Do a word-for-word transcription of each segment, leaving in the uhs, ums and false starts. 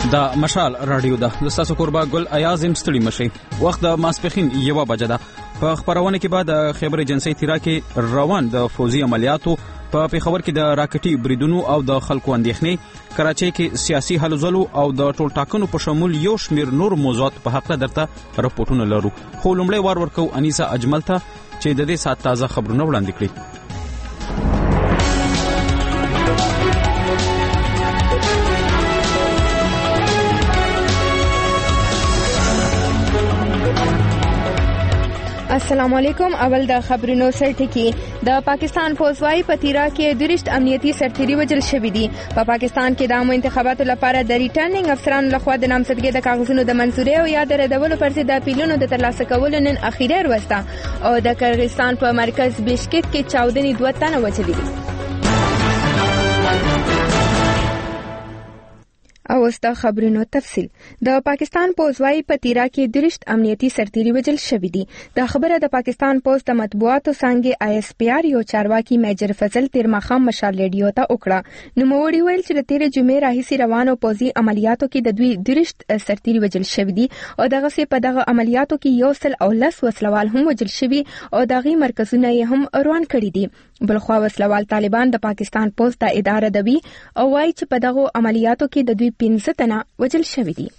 د مشال رادیو ده د تاسو قربا ګل ایازم ستړي مشي وخت د ماسپخین یو بجه ده. په خبرونه کې بعد خبر ایجنسی تیرا کې روان د فوزي عملیاتو په پیښور کې د راکټي بریدونو او د خلکو اندېښنې، کراچۍ کې سیاسي هلو ځلو او د ټول ټاکنو په شمول یو شمیر نور موضوعات په حق درته راپورټونه لرو. خو لومړی وار ورکو انیسا اجمل ته چې د دې سات تازه خبرونه وړاندې کړي. السلام علیکم. اول د خبرونو سرټکی. د پاکستان فوجوای په تیرا کې درشت امنیتي سرتیري وجل شوې دي. په پا پاکستان کې د عامو انتخاباتو لپاره د ریټرنینګ افسرانو لخوا د نامزدګۍ د کاغذونو د منزوري او یا د ردولو پر ضد د اپیلونو د ترلاسه کولو نن اخیری ورځ ده او د کرغستان په مرکز بشکک کې چاودنې دوه تنه وجلې دي. او استا خبرونو تفصیل. د پاکستان پوزوای په تیرا کې درشت امنیتي سرتیري وجل شوې دي. د خبره د پاکستان پوز د مطبوعاتو څنګه آی اس پی آر یو چارواکي میجر فضل تیرمخام مشال ریډیو ته وکړه. نو موړي ویل چې د تیر جمعې راهیسي روانو پوزي عملیاتو کې د دوی درشت سرتیري وجل شوې دي او دغه سي په دغه عملیاتو کې یو سل او لس وسلوال هم وجل شوي او دغه مرکزونه یې هم روان کړي دي. بلخوا وسلوال طالبان د پاکستان پوز د اداره دوی او وايي چې په دغه عملیاتو کې د دوی پنځه تنه وجل شوي دي.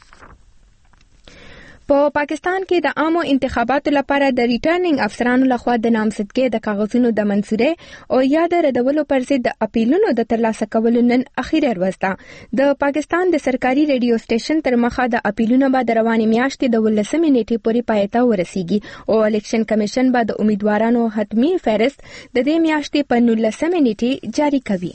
په پاکستان کې د عامو انتخاباتو لپاره د ریټرنینګ افسرانو لخوا د نامزدګۍ د کاغذونو د منزوري او یا د ردولو پر ضد د اپیلونو د ترلاسه کولو نن اخیری ورځ ده. د پاکستان د سرکاري ریډیو سټیشن تر مخه د اپیلونو به د روانې میاشتې د ولسمې نیټې پورې پای ته ورسیږي او الیکشن کمیشن به د امیدوارانو حتمی فهرست د دې میاشتې په نولسمې نیټې جاری کوي.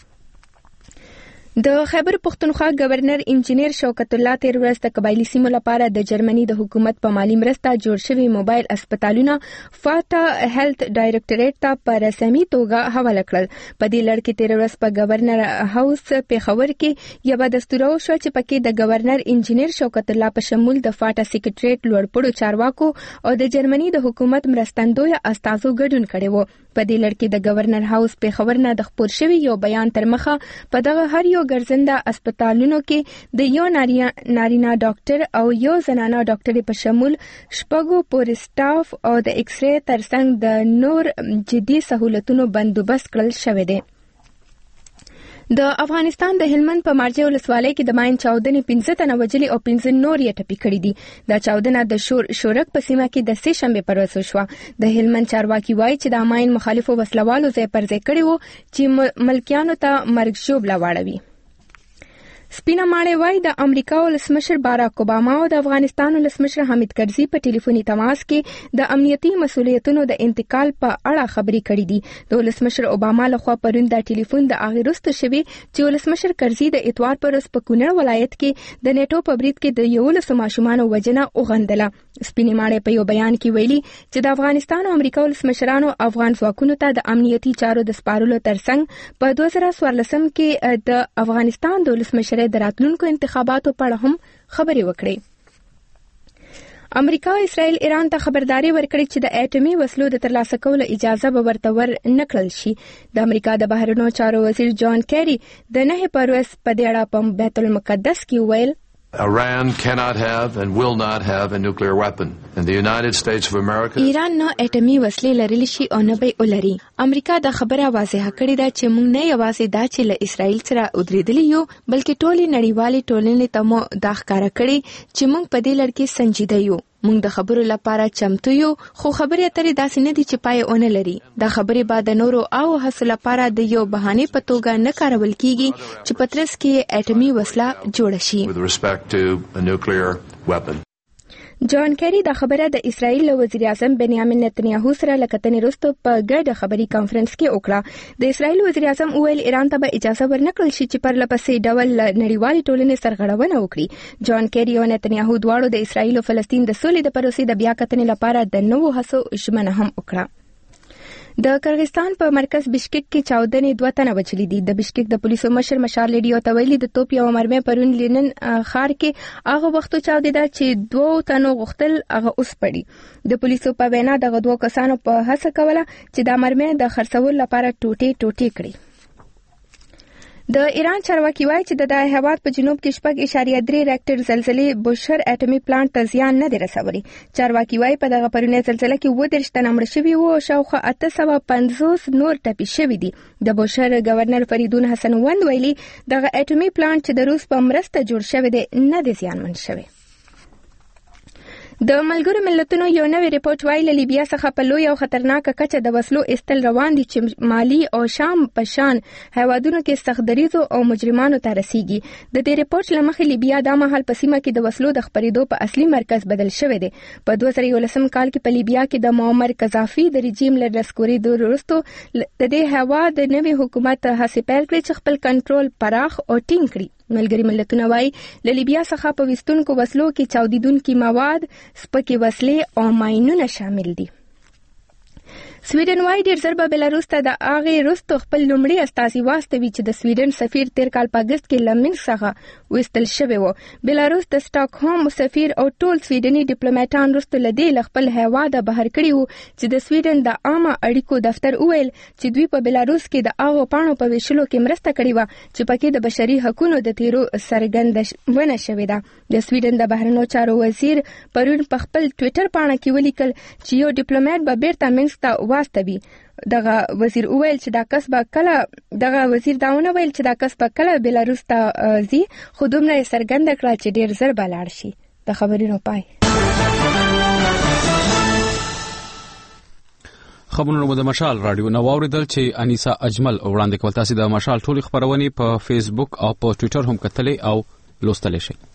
د خیبر پختونخوا گورنر انجینیر شوکت الله تیر ورځ د قبایلی سیمو لپاره د جرمني د حکومت په مالی مرسته جوړ شوی موبایل اسپیټالونه فاټا هیلث ډایریکټریټ ته په رسمي توګه حواله کړل. په دې لړ کې تیر ورځ په گورنر هاوس پیښور کې یو دستور شو چې پکې د گورنر انجینیر شوکت الله په شمول د فاټا سیکریټریټ لوړپوړو چارواکو او د جرمني د حکومت مرستندوی استازو ګډون کړي وو. په دې لړ کې د گورنر هاوس پیښور نه د خبر شوی یو بیان تر مخه په دغه هر یو ګرځنده اسپیټالونو کې د یو نارینه ډاکټر او یو زنانه ډاکټر په شمول شپږو پورې سټاف او د ایکس ری ترڅنګ د نور جدي سہولتونو بندوبست کړل شوی دی. د افغانستان د هلمند په مارجه ولسوالۍ کې د ماین چاودنې پنځه تنه وجلي او پنځه نور یې ټپي کړي دي. دا چاودنه د شور شورک په سیمه کې د سې شنبې پر ورځ وشوه. د هلمند چارواکي وایي چې د ماین مخالفو وسلوالو ځای پر ځای کړي وو چې ملکیانو ته مرګ ژوبله واړوي. سپینا ماړی وای د امریکا ولسمشر باراک اوباما او د افغانستان ولسمشر حامد کرزي په ټلیفوني تماس کې د امنیتي مسؤلیتونو د انتقال په اړه خبرې کړې دي. د ولسمشر اوباما لخوا پرون د ټلیفون د اغیرست شوی چې ولسمشر کرزي د اتوار پر ورځ په کونړ ولایت کې د نیټو په برید کې د یو لس ماشومان وجنه اوغندله. سپینې ماړی په یو بیان کې ویلي چې د افغانستان او امریکا ولسمشرانو افغان ځواکونو ته د امنیتي چارو د سپارلو ترڅنګ په دوه زره څوارلسم کې د افغانستان د ولسمشر د راتلونکو انتخاباتو په اړه هم خبرې وکړې. امریکا او اسرائیل ایران ته خبرداري ورکړې چې د اټومي وسلو د ترلاسه کولو اجازه به ورته ور نه کړل شي. د امریکا د بهرنیو چارو وزیر جان کیری د نه پروس په دې اړه په بیت المقدس کې ویل Iran cannot have and will not have a nuclear weapon. And the United States of America ایران نه اټومي وسلې لرلی شي او نه به ولري. امریکا د خبره واضحه کړې ده چې موږ نه یوازې دا چې له اسرائیل سره ودرېدلی یو بلکې ټولې نړیوالې ټولنې ته مو دا ښکاره کړې چې موږ په دې لړ کې سنجیده یو. موږ د خبرو لپاره چمتو یو خو خبرې اترې داسې نه دي چې پای اون لري. دا خبرې بعد نورو او حاصل لپاره د یو بهانه په توګه نه کارول کیږي چې پترس کې اټومي وسله جوړ شي. with respect to a nuclear weapon. جان کیری دا خبره د اسرائیل وزیر اعظم بنیامین نتنیاهو سره لکتنې وروسته په ګډه خبري کانفرنس کې وکړه. د اسرائیل وزیر اعظم ویل ایران ته به اجازه ورنکړل شي چې پر لپسې ډول نړیوالې ټولنې سرغړونه وکړي. جان کیری او نتنیاهو دواړو د اسرائیل او فلسطین د سولې د پروسې د بیا کتنې لپاره د نوو هڅو ژمنه هم وکړه. د کرغستان په مرکز بشکک کې چاودنې دوه تنه وچلې دي. د بشکک د پولیسو مشر مشال ریډیو ته ویلي د توپ یو مرمۍ پرون لینن خار کې هغه وختو چاودېده چې دوه تنو غختل هغه اوس پړي. د پولیسو په وینا دغه دوه کسانو په هڅه کوله چې د مرمۍ د خرڅول لپاره ټوټې ټوټې کړي. د ایران چارواکي وایي چې د هیواد په جنوب کې شپږ اعشاریه درې ریکټر زلزلې بوشهر اټومي پلانټ ته زیان نه دی رسولی. چارواکي وایي په دغه پرونی زلزلې کې اووه دېرش تنه مړه شوي وو او شاوخوا اته سوه پنځوس نور ټپي شوي دي. د بوشهر گورنر فریدون حسن وند ویلي دغه اټومي پلانټ چې د روس په مرسته جوړ شوی دی نه دی زیانمن شوی. د ملګرو ملتونو یو نوی ریپورت وایي له لیبیا څخه په لوی او خطرناکه کچه د وسلو ایستل روان دي چې مالی او شام په شان هیوادونو کې سختدریزو او مجرمانو ته رسیږي. د دې ریپورت له مخې لیبیا دا مهال په سیمه کې د وسلو د خپرېدو په اصلي مرکز بدل شوی دی. په دوه زره یولسم کال کې په لیبیا کې د معمر قذافي د رژیم له رسکورېدو وروسته د دې هیواد د نوي حکومت هڅې پیل کړې چې خپل کنټرول پراخ او ټینګ کړي. ملګری ملتونه وایي له لیبیا څخه په ویستونکو وسلو کې چاودیدونکي مواد، سپکې وسلې او ماینونه شامل دي. سویډن وايي ډیر ژر به بلاروس ته د هغې وروسته خپل لومړي استازي واستوي چې د سویډن سفیر تیر کال په اګست کې له منځ څخه ویستل شوی و. بلاروس د سټاکهولم سفیر او ټول سویډني ډیپلوماټان وروسته له دې له خپل هیواده بهر کړي وو چې د سویډن د عامه اړیکو دفتر وویل چې دوی په بلاروس کې د هغو پاڼو په ویشلو کې مرسته کړې وه چې پکې د بشري حقونو د تیرو څرګندونه شوې ده. د سویډن د بهرنیو چارو وزیر پرون په خپل ټویټر پاڼه کې ولیکل چې یو ډیپلوماټ به بیرته منځ ته واستوي. دغه وزیر وویل چې دا کس به کله دغه وزیر داونه ویل چې دا کس به کله بلاروس ته ځي، خو دومره یې څرګنده کړه چې ډیر ژر به لاړ شي. د خبرونو پای. خبرونه د مشال رادیو نو اوریدل چې انیسا اجمل وړاندې کول. تاسو د مشال ټولې خبرونه په فیسبوک او په ټوئیټر هم کتلې او لوستلې شئ.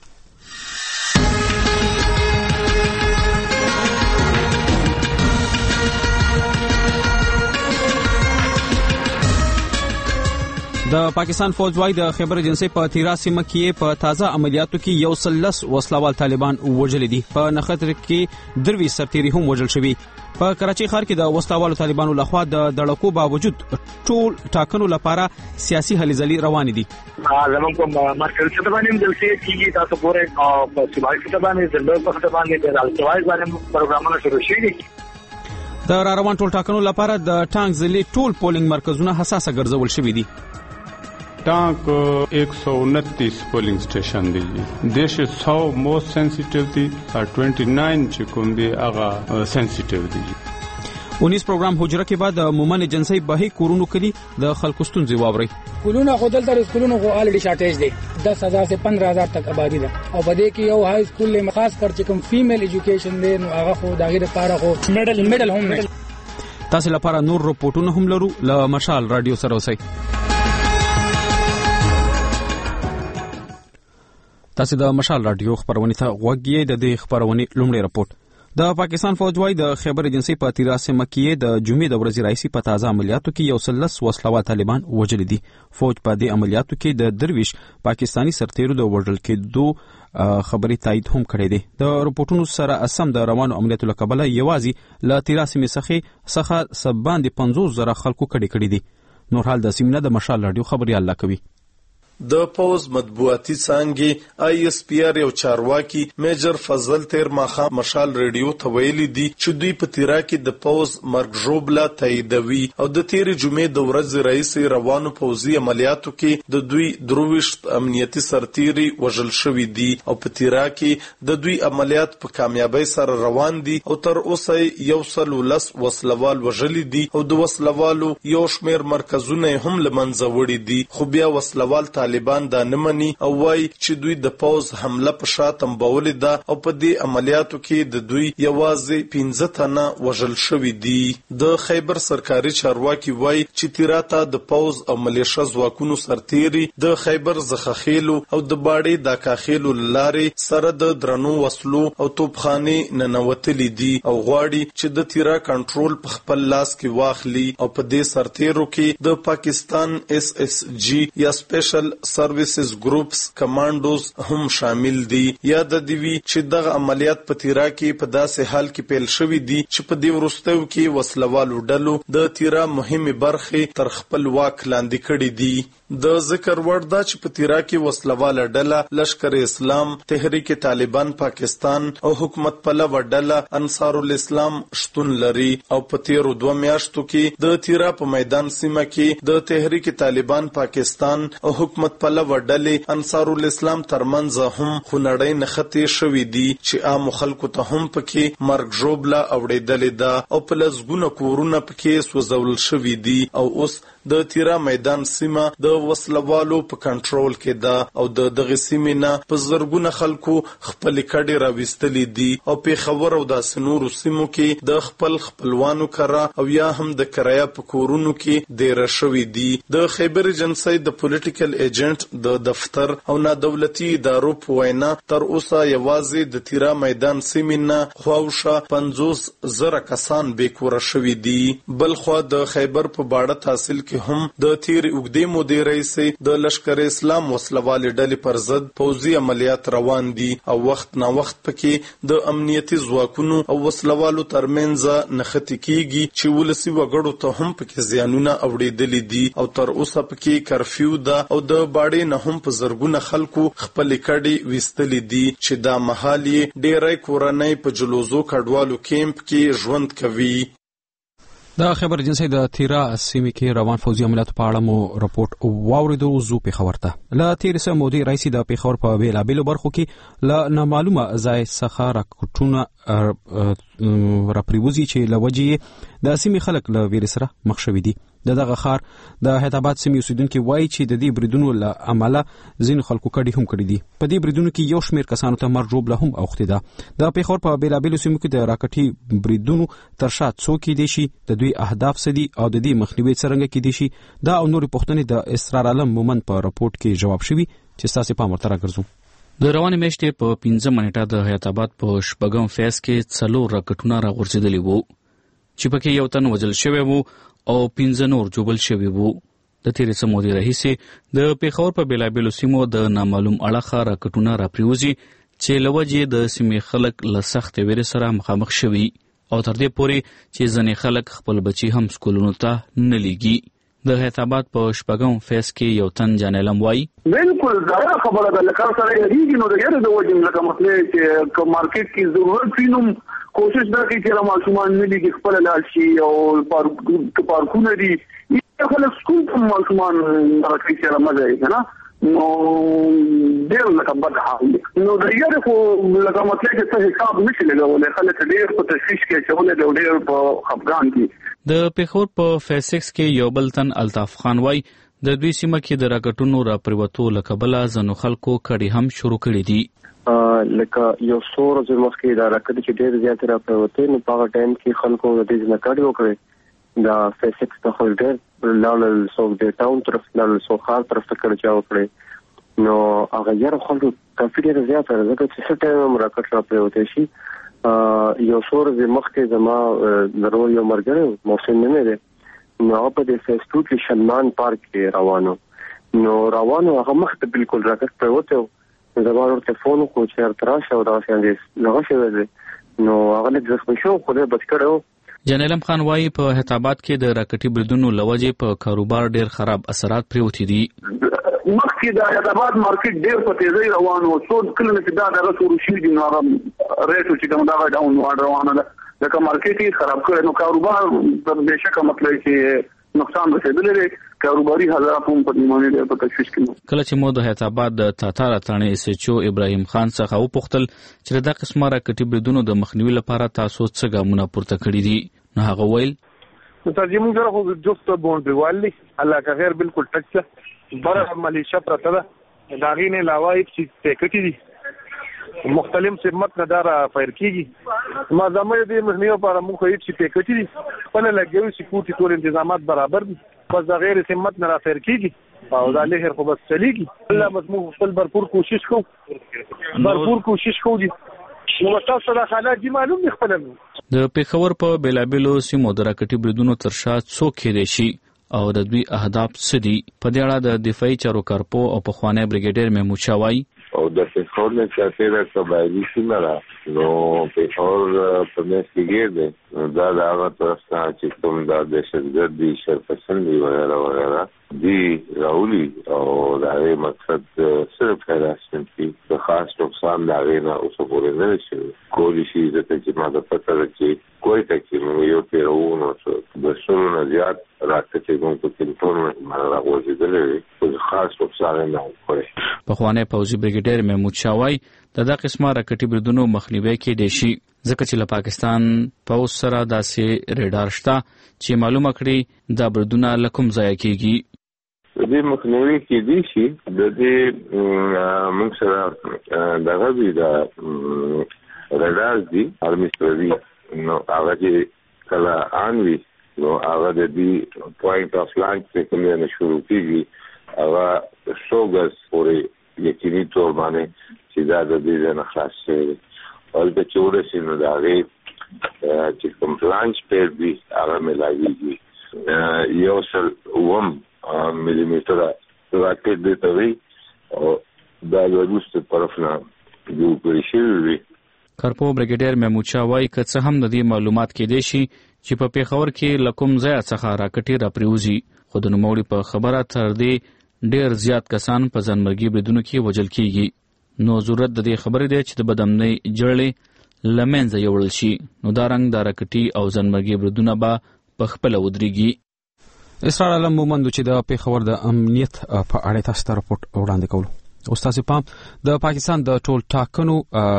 د پاکستان فوج وايي د خیبر ایجنسی په تیرا سیمه کې په تازه عملیاتو کې یو سلس وسلوال طالبان وژل دي. په نختر کې دروي سرتيري هم وژل شوي. په کراچي ښار کې د وسلوالو طالبانو لخوا د دړکو باوجود ټول ټاکنو لپاره سیاسي هلې ځلې روان دي. زموږ په مرکز څخه باندې جلسې کیږي، تاسو ګورئ او په صوبایي څخه باندې د لوی څخه باندې د التوای باندې پروګرامونه شروع شوي دي. د را روان ټول ټاکنو لپاره د ټانک ضلع ټول پولینګ مرکزونه حساسه ګرځول شوي دي. ٹانک ایک سو انتیس پولنگ اسٹیشن دی دیش سو موسٹ سینسیٹیو دی اور ٹوینٹی نائن چکم دی آغا سینسیٹیو دی. اونیس پروګرام حجره کې بعد مومن ایجنسی به کورونو کړي د خلکو ستونزې واوري. کورونه خودل تر سکولونو خو الډی شارټیج دی، دس هزار سے پندرہ ہزار تک آبادی ده او په دې کې یو های سکول له خاص کر چې کوم فیمیل ایجوکیشن دی نو هغه خو دغه لپاره خو میډل میډل هم نه. تاسو لپاره نور رپورټونه هم لرو ل مشال رادیو سره اوسئ. تاسو د مشال رادیو خبرونه ته غوږی د دې خبرونه لومړی رپورت. د پاکستان فوج وايي د خیبر ایجنسی په تیرا سیمه کې د جمعې د ورځې راځي په تازه عملیاتو کې یو سلس وسلوال طالبان وژل دي. فوج په دې عملیاتو کې د درویش پاکستانی سرتیرو د وژل کېدو خبري تایید هم کړی دی. د رپورټونو سره سم د روانو عملیاتو لکبله یوازې ل تیرا سیمه څخه څخه سبان د پنځوس زره خلکو کډې کړي دي. نور حال د سیمه د مشال رادیو خبري الله کوي. د پوز مطبوعاتي څانګې آی اس پی آر یو چارواکي میجر فضل تیر ماخه مشال ریډیو ته ویلي دي چې دوی په تیرا کې د پوز مرګ ژوبله تاییدوي او د تیر جمعې د ورځې رئیس روانو پوزي عملیاتو کې د دوی درويشت امنیتي سرتيري وژل شوی دي او په تیرا کې د دوی عملیات په کامیابی سره روان دي او تر اوسه یو سل ولس وسلوال وژل دي او د وسلوالو یو شمیر مرکزونه هم لمنځه وړي دي. خو بیا وسلوال طالبان دا نمني او وای چې دوی د پوز حمله په شاتم بولې ده او په دې عملیاتو کې د دوی یوازې پنځه تنه وژل شوي دي. د خیبر سرکاري چارواکي وای چې تیراته د پوز او ملیشه ځواکونو سرتيري د خیبر زخخیلو او د باړې د کاخیلو لارې سره د درنو وسلو او توپخانه ننوتلې دي او غواړي چې د تیرا کنټرول په خپل لاس کې واخلي او په دې سرتيرو کې د پاکستان اس اس جی یا سپیشل سرویسز ګروپس کمانډوز هم شامل دي. یا د دیوی چې دغه عملیات په تیرا کې په داسې حال کې پیل شوی دي چې په دې وروستیو کې وسلوالو ډلو د تیرا مهمه برخه تر خپل واک لاندې کړې دي. د ذکر وړ دا چې په تیرا کې وسلواله ډله لشکر اسلام، تحریک طالبان پاکستان او حکومت پلوه ډله انصار الاسلام شتون لري او په تیرو دوه میاشتو کې د تیرا په میدان سیمه کې د تحریک طالبان پاکستان او حکومت پلوه ډلې انصار الاسلام ترمنځ هم خونړۍ نښتې شوې دي چې عام خلکو ته هم پکې مرګ ژوبله اوړېدلې ده او په لسګونه کورونه پکې سوځول شوي دي او اوس د تیرا میدان سیمه د وسلوالو په کنټرول کې ده او د دغه سیمې نه په زرګونه خلکو خپل کډې راوستلې دي او په خبر او د سنورو سیمو کې د خپل خپلوانو کرا او یا هم د کرایه په کورونو کې ډیر شوي دي. د خیبر ایجنسی د پولیټیکل ایجنټ د دفتر او نا دولتي ادارو په وینا تر اوسه یوازې د تیرا میدان سیمې نه خواوشه پنځوس زره کسان بیکوره شوي دي. بل خو د خیبر په باړه تحصیل کې هم د تیر اوږدې مودې رئیسي د لشکر اسلام وسلوالې ډلې پر ضد پوځي عملیات روان دي او وخت نا وخت پکې د امنیتي ځواکونو او وسلوالو ترمنځ نښتې کیږي چې ولسي وګړو ته هم پکې زیانونه اوړېدلې دي او تر اوسه پکې کرفیو ده او د باړې نه هم په زرګونه خلکو خپل کډې وستلې دي چې دا مهال یې ډېری کورنۍ په جلوزو کډوالو کیمپ کې ژوند کوي. د خبر ایجنسی د تیرا سیمې کې روان فوزي عملیاتو په اړه مو راپورټ واوریدو. زو پیښور ته له تیر سه مودې رئیس د پیښور په بیلابېلو برخو کې له نامعلومه ځای څخه راکټونه راپریوزي چې لوجې د سیمې خلک له ویروس سره مخ شوي دي. د دغه خار د هیدرآباد سیمې اوسیدونکو وایي چې د دې بریدونو له امله ځینو خلکو کډې هم کړې دي. په دې بریدونو کې یو شمېر کسانو ته مرګ ژوبله هم اوښتې ده. د پیښور په بیلابېلو سیمو کې د راکټي بریدونو تر شا څوک کېدای شي، د دوی اهداف څه دي او د دې مخنیوي څرنګه کېدای شي، دا او نورې پوښتنې د اسرار عالم مومند په راپورټ کې جواب شوي چې ستاسې پام ورته راګرځو. د روانې میاشتې په پنځه منټه د هیدرآباد په شپږم فیز کې څلور راکټونه راغورځېدلي وو چې پکې یو تن وژل شوی وو او پنځه نور جوبل شوي وو. د تیرې څه مودې راهیسې د پیښور په بیلابېلو سیمو د نامعلوم اړخه راکټونه راپریوزي چې له وجې د سیمې خلک له سختې ویرې سره مخامخ شوي او تر دې پورې چې ځینې خلک خپل بچي هم سکولونو ته نه لیږي. د هیدرآباد په شپږم فیز کې یو تن جان علم وایي بالکل دا خبره ده لکه سره یې نو د یاره د وجې لکه مسله چې په مارکیټ کې ضرورت وینم کوشش دا کوي چې ماشومان نه لیږي خپل لاړ شي او پارک پارکونه دي خلک سکول ته ماشومان راځي چې مزه یې نه نو ډېر لکه بد حال نو د یاره خو لکه مسله چې څه حساب نشي لګولای خلک ډېر په تشویش کې چولې د ډېر په خفګان کې. د پیښور په فیز سکس کې یو بل تن الطاف خان وای د دوی سیمه کې د راکټونو را پریوتو لکبله ځنو خلکو کړي هم شروع کړي دي. لکه یو څو ورځې مخکې دا راکټ چې ډېر زیات را پریوتې نو په هغه ټایم کې خلکو د دې نه کړي وکړي دا فیز سکس ته خو ډېر لاړل څو د ټاون طرف لاړل څو خار طرف ته کړي چا وکړي نو هغه یې خلکو کافي ډېر زیات راځي چې څه ټایم راکټ را پریوتې شي. یو څو ورځې مخکې زما ضرور یو مرګره محسن نه دی نو هغه په دې فیس ټو کې شلمان پارک کې روانو نو روانو هغه مخته بالکل راکټ پریوته زما ورته فون کو چې تراشه او دا څنګه نو شوی نو هغه د زخمی شو خو دې بچ کړو. جان علم خان وایي په هیدرآباد کې د راکټي بریدونو لوجې په کاروبار ډېر خراب اثرات پریوتي دي. مخکې د هیدرآباد مارکیټ ډېر په تیزۍ روان او څو کلونه چې دا دغه شروع شوي دي نو هغه ریټ چې کوم دا ډاون روانه ده ځکه مارکیټ یې خراب کړی نو کاروبار بېشکه مطلب چې نقصان رسېدلی دی کاروباري حضرات هم په نیمانې ډېر په تشویش کې. کله چې مو د هیدرآباد د تاتاره تاڼې ایس ایچ او ابراهیم خان څخه وپوښتل چې دا قسمه راکټي بریدونو د مخنیوي لپاره تاسو څه ګامونه پورته کړي دي نو هغه ویل نو ترجمه سره خو جفت باونډري والي الله کا غیر بالکل ټچ څه بره ملیشه پرته ده دا غینه علاوه چې ټیکټي دي مختلف خدمت نه دار فایر کیږي ما زموږ د مخنیو لپاره موږ هیڅ ټیکټي دي په لګیو سکیورټي ټول تنظیمات برابر دي بس دا غیر خدمت نه را فایر کیږي او دا لهر خو بس چلیږي الله بس موږ خپل भरपूर کوشش کوو भरपूर کوشش کوو دي نو تاسو د حالات دي معلوم نه خپل د پیښور په بیلابېلو سیمو د راکټي بریدونو تر شا څوک کېدای شي او د دوی اهداف څه دي. په دې اړه د دفاعي چارو کارپو او پخوانی بریګیډیر محمود شاه وایي او د پېښور نه چاته د قبایلی سیمه را نو پېښور په مېس کې ګرځي دا د هغه طرف ته چې کوم د دهشتګردي شرپسند دی وغیرہ وغیرہ دی راولي او دا یې مقصد صرف هراسمنت دی د خاص نقصان دا غینا اوس پورې نه شي کولی شي د چې ماده پته راځي کوی ته چې یو پیرونو څه د شنو نه زیات راکټي کوم په ټلیفون باندې راغورځي دلې خاص نقصان نه کوي. پخوانی پوځي بریګیډیر محمود شاه وایي د دا قسمه راکټي بریدونو مخنیوي کېدای شي ځکه چې له پاکستان پوځ سره داسې ریډار شته چې معلومه کړي دا بریدونه له کوم ځایه کېږي. د دې مخنیوي کېدای شي د دې موږ سره دغه دی د ریډار دی ارمیستري نو هغه چې کله انوي نو هغه د دې پوینټ اف لانچ څخه کوم نه شروع کیږي هغه شوګس پورې یقیني تور باندې چې دا د دې نه خاص شي او د چورسي نو دا غي چې کوم لانچ پیر دی هغه ملایي یو سل وم ملي میټر راکټ دی ته او دا د روسي طرف نه یو پرشي. کارپو بریګیډیر محمود شاه وایي که څه هم د دې معلومات کېدای شي چې په پېښور کې له کوم ځایه څخه راکټي راپریوزي خو د نوموړي په خبره تر دې ډېر زیات کسان په ځانمرګي بریدونو کې وژل کېږي نو ضرورت د دې خبرې دی چې د بدامنۍ جړلې له منځه یوړل شي نو دا رنګ د راکټي او ځانمرګي بریدونه به په خپله ودرېږي. اسرار علم مومند چې د پېښور د امنیت په اړه تاسو ته راپورټ وړاندې کوو. استاد پام د پاکستان د ټول ټاکنو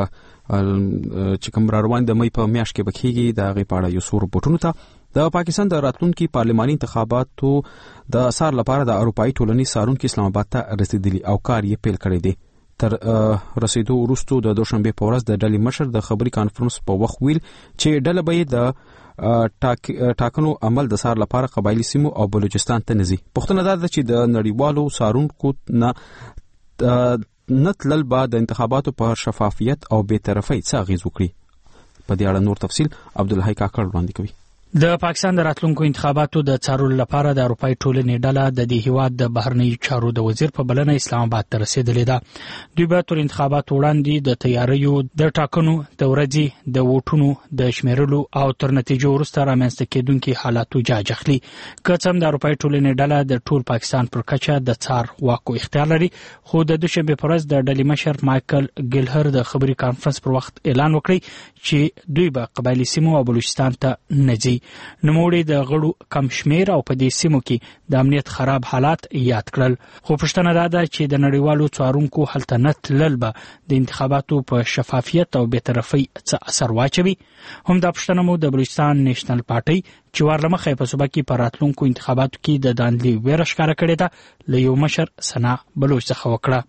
چې کوم روان د مې په میاشت کې بکیږي د غي پاړه یو سور بوټونو ته د پاکستان د راتلونکي پارلماني انتخاباتو د سار لپاره د اروپאי ټولنې سارونکو اسلام آباد ته رسیدلی او کار یې پیل کړی دی. تر رسیدو وروسته د دوشنبه په ورځ د ډلې مشر د خبري کانفرنس په وخت ویل چې ډله به د ټاکنو عمل د سار لپاره قبایلی سیمو او بلوچستان ته نزي. پښتنه دا چې د نړیوالو سارونکو نه نتلل با د انتخاباتو په شفافیت او بې طرفۍ څخه غیز وکړي. په دې اړه نور تفصیل عبدالحی کاکړ وړاندې کوي. د پاکستان د راتلونکو انتخاباتو د څارلو لپاره د اروپאי ټولنې ډله د دې هیواد د بهرنیو چارو د وزیر په بلنه اسلام آباد ته رسیدلې ده. دوی به تر انتخاباتو وړاندې د تیاریو د ټاکنو د ورځې د ووټونو د شمیرلو او تر نتیجو وروسته رامنځته کېدونکي حالاتو جاج اخلي. که څه هم د اروپאי ټولنې ډله د ټول پاکستان پر کچه د څار واک او اختیار لري خو د دوشنبه په ورځ د ډلې مشر مایکل ګیلهر د خبري کانفرنس پر وخت اعلان وکړی چې دوی به قبایلی سیمو او بلوچستان ته نه ځي. نوموړي د غړو کم شمیر او په دې سیمو کې د امنیت خراب حالات یاد کړل خو پښتنه دا ده چې د نړیوالو څارونکو هلته نه تلل به د انتخاباتو په شفافیت او بې طرفۍ څه اثر واچوي. هم دا پښتنه مو د بلوچستان نیشنل پارټۍ چې ورلمخې په صوبه کې په راتلونکو انتخاباتو کې د داندلي ویره ښکاره کړې ده له یو مشر سنا بلوچ څخه وکړه.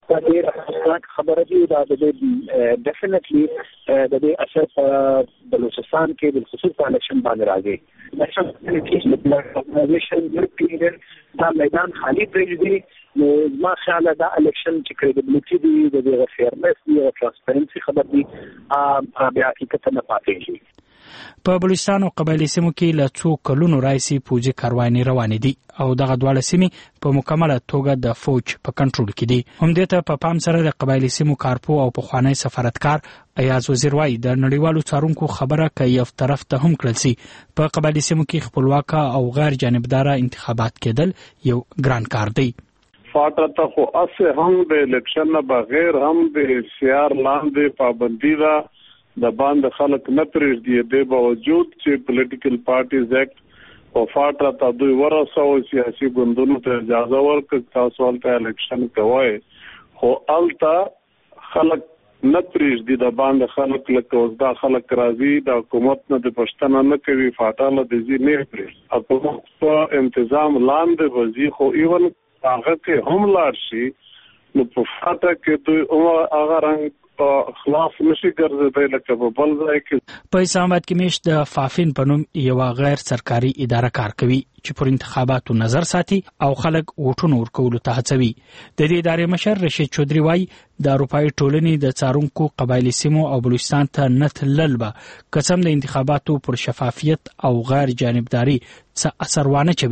خبره دی دا د ډیفینټلی د دې اثر په بلوچستان کې د خصوص په الیکشن باندې راځي. الیکشن کې اپوزیشن یورپین دا میدان خالی پرېږدي نو ما خیال دا الیکشن چې کریډیبلیټي دی د دې فیرنس دی او ترانسپیرنسي خبر دی بیا حقیقت نه پاتېږي. په بلوچستان او قبایلی سیمو کې له څو کلونو راځي پوځي کاروانې روانې دي او دغه دواړه سیمې په مکمله توګه د فوج په کنټرول کې دي. هم دې ته په پام سره د قبایلی سیمو کارپو او پخوانی سفارتکار ایاز وزیر وايي د نړیوالو څارونکو خبره کوي یو طرف ته هم کړل سي په قبایلی سیمو کې خپلواک او غیر جانبدار انتخابات کېدل یو ګران کار دی. فاټه خو اسه هم د الیکشن نه بغیر هم د سیار لاندې پابندي ده د باندې خلک نه پرېږدي د باوجود چې پولیټیکل پارټیز اکټ او فاټه ته دوی ورسو سیاسي ګوندونو ته اجازه ورکړه تاسو ولته الیکشن کوئ خو الته خلک نه پرېږدي د باندې خلک لکه اوس دا خلک راځي د حکومت نه د پښتنه نه کوي فاټه له دې نه پرېږدي حکومت په انتظام لاندې وځي خو ایون هغه کې هم لاړ شي نو په فاټه کې دوی هغه رنګ خلاف نشي ګرځېدای لکه په بل ځای کې. په اسلام آباد کې مېشت د فافین په نوم یو غیر سرکاري اداره کار کوي چې پر انتخاباتو نظر ساتي او خلک ووټونه ورکولو ته هڅوي. د دې ادارې مشر رشید چودري وايي د اروپאי ټولنې د څارونکو قبایلی سیمو او بلوچستان ته نه تلل به قسم د انتخاباتو پر شفافیت او غیر جانبداري څه اثر وانه چوي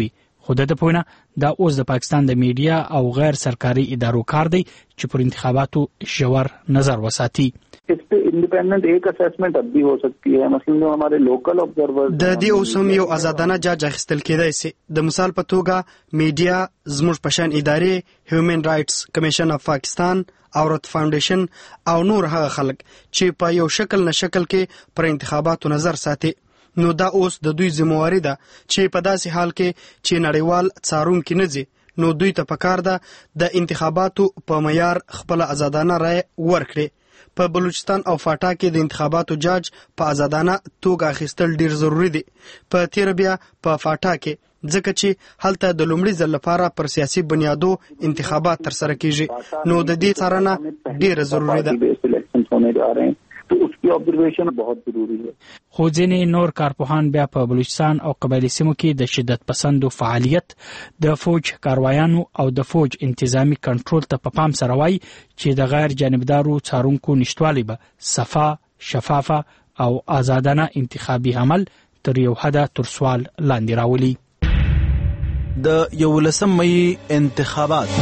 خو د پوینه دا اوس د پاکستان د میډیا او غیر سرکاري ادارو کار دی چې پر انتخاباتو ژور نظر وساتي. اس पे इंडिपेंडेंट एक असेसमेंट अब भी हो सकती है. مثلا जो हमारे लोकल ऑब्जर्वर्स د دې اوسم یو آزادانه جاج اخیستل کېدای شي. د مثال په توګه میډیا، زموږ پشان ادارې، هیومن رائټس کمیشن اف پاکستان، اورت فاونډیشن او نور هغه خلک چې په یو شکل نه شکل کې پر انتخاباتو نظر ساتي. نو دا اوس د دوی ذمہواری ده چې په داسې حال کې چې نړیوال څارونکي نه ځي، نو دوی ته پکار ده د انتخاباتو په معیار خپل آزادانه رائے ورکړي. په بلوچستان او فاټا کې د انتخاباتو جاج په آزادانه توګه اخیستل ډیر ضروری دي. په تیر بیا په فاټا کې ځکه چې هلته د لومړي ځل لپاره پر سیاسي بنیادو انتخابات ترسره کیږي، نو د دې څارنه ډیره ضروری ده. تو اس کی آبزرویشن بہت ضروری ہے. خو ځینې نور کارپوهان بیا په بلوچستان او قبایلی سیمو کې د شدت پسندو فعالیت، د فوج کاروایانو او د فوج انتظامی کنټرول ته په پام سره وایي چې د غیر جانبدارو څارونکو نشټوالی به صفا، شفافه او آزادانه انتخابي عمل تر یو حده تر سوال لاندې راولي. د یولسم مې انتخابات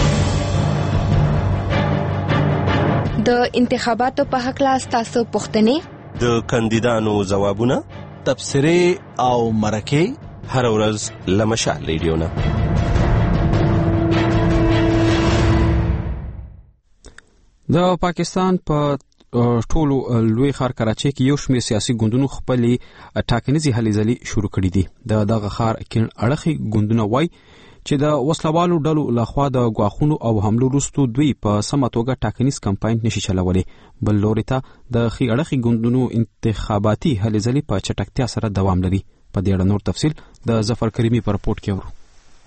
د انتخاباتو په حق لا تاسو پوښتنې، د کاندیدانو ځوابونه، تبصرې او مرکې هر ورځ له مشال ریډیو نه. د پاکستان په ټولو لوی ښار کراچۍ کې یو شمېر سیاسي ګوندونو خپلې ټاکنیزې هلې ځلې شروع کړي دي. د دغه ښار کیڼ اړخي ګوندونه وایي چې د وسلوالو ډلو لخوا د غواخونو او حملو وروسته دوی په سمه توګه ټاکنیز کمپاین نشي چلولی. بل لوري ته د ښي اړخي ګوندونو انتخاباتي هلې ځلې په چټکتیا سره دوام لري. په دې اړه نور تفصیل د ظفر کریمي په رپورټ کې ورو.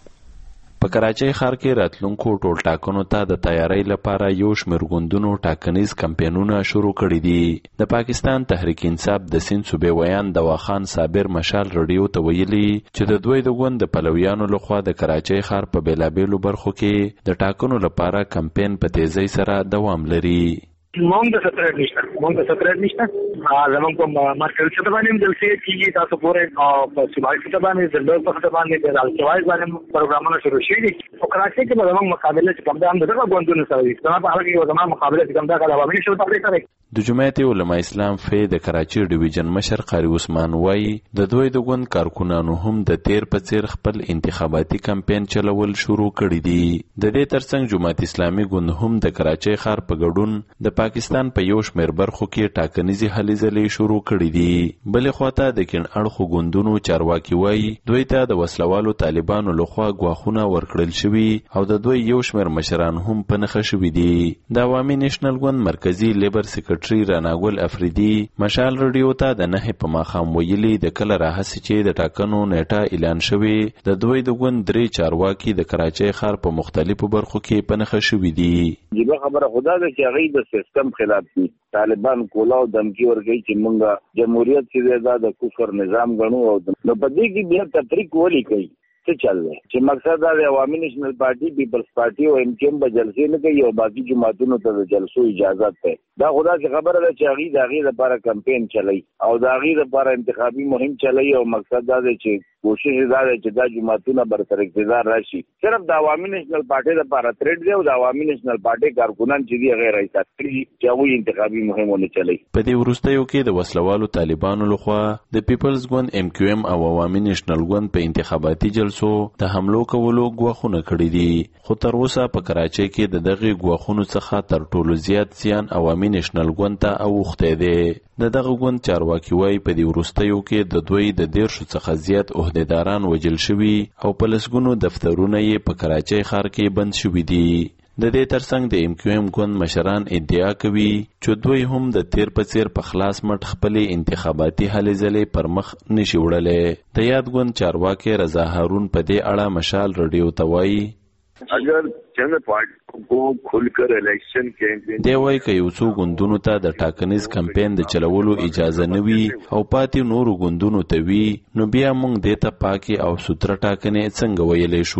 په کراچۍ ښار کې راتلونکو ټول ټاکنو ته د تیاری لپاره یو شمېر ګوندونو ټاکنیز کمپاینونه شروع کړي دي. د پاکستان تحریک انصاف د سیند صوبې ویان دواخان صابر مشال رادیو ته ویلي چې د دوی د ګوند د پلویانو لخوا د کراچۍ ښار په بیلابیلو برخو کې د ټاکنو لپاره کمپاین په تیزۍ سره دوام لري. مونږ د سترګ نشته مونږ د سترګ نشته زمونږ په مرکز څخه باندې جلسې کیږي تاسو پورې او په صوبایي څخه باندې زندګ په څخه باندې د الکوای باندې پروګرامونه شروع شوي دي. په کراچۍ کې به زمونږ مقابله چې کوم د دغه ګوندونو سره دي، زموږ په هغه کې زموږ مقابله چې کوم د عوامي شو تقریر کوي. د جمعیت علماء اسلام فی د کراچۍ ډیویژن مشر قاری عثمان وایي د دوی د ګوند کارکونانو هم د تیر په څیر خپل انتخاباتي کمپاین چلول شروع کړي دي. د دې ترڅنګ جمعیت اسلامي ګوند هم د کراچۍ ښار په ګډون د پاکستان په یو شمېر برخو کې ټاکنیزې هلې ځلې شروع کړي دي. بلې خواته د کیڼ اړخو ګوندونو چارواکي وایي دوی ته د وسلوالو طالبانو لخوا ګواښونه ورکړل شوي او د دوی یو شمېر مشران هم په نښه شوي دي. د عوامي نیشنل ګوند مرکزي لیبر سیکرټري راناګل افریدي مشال رادیو ته د نهې په ماښام ویلي د کله راهسې چې د ټاکنو نیټه اعلان شوې د دوی د ګوند درې چارواکي د کراچۍ ښار په مختلفو برخو کې په نښه شوي دي. جیبه خبره خدا ده چې هغوی د سیستم خلاف دي. طالبان کولا او دمکی ورکوي چې مونږ جمهوریت چې دا د کفر نظام ګڼو او نو په دې کې بیا تفریق ولې کوي څه چل دی چې مقصد دا د عوامي نیشنل پارټي پیپلز پارټي او ایم کیو ایم به جلسې نه کوي او باقي جماعتونو ته د جلسو اجازه ده. دا خدا چې خبره ده چې هغوی د هغې لپاره کمپین چلوي او د هغې لپاره انتخابي مهم چلوي او مقصد دا دی چې کوشش دا دی چې دا جماعتونه برتر اقتدار راشي. صرف د عوامي نیشنل پارټي لپاره تریډ دی او د عوامي نیشنل پارټي کارکونان چې دي هغې رایسات کړي چې هغوی انتخابي مهمونه چلوي. په دې وروستیو کې د وسلوالو طالبانو لخوا د پیپلز ګوند ایم کیو ایم او عوامي نیشنل ګوند په انتخاباتي جلسو د حملو کولو ګواښونه کړي دي. خو تر اوسه په کراچۍ کې د دغې ګواښونو څخه تر ټولو زیات زیان عوامي نیشنل ګوند ته اوښتی دی. د دغه ګوند چارواکي وایي په دې وروستیو کې د دوی د دیرشو څخه زیات عهدیداران وژل شوي او په لسګونو دفترونه یې په کراچۍ ښار کې بند شوي دي. د دې ترڅنګ د ایم کیو ایم ګوند مشران ادعا کوي چې دوی هم د تیر په څیر په خلاص مټ خپلې انتخاباتي هلې ځلې پر مخ نشي وړلی. د یاد ګوند چارواکی رضا هارون په دې اړه مشال رادیو ته وایي اگر چند پارٹیوں کو کھل کر الیکشن کیمپین دی وایي که یو څو ګوندونو ته د ټاکنیز کمپاین د چلولو اجازه نه وي او پاتې نورو ګوندونو ته وي نو بیا موږ دې ته پاکې او سوتره ټاکنې څنګه ویلی شو.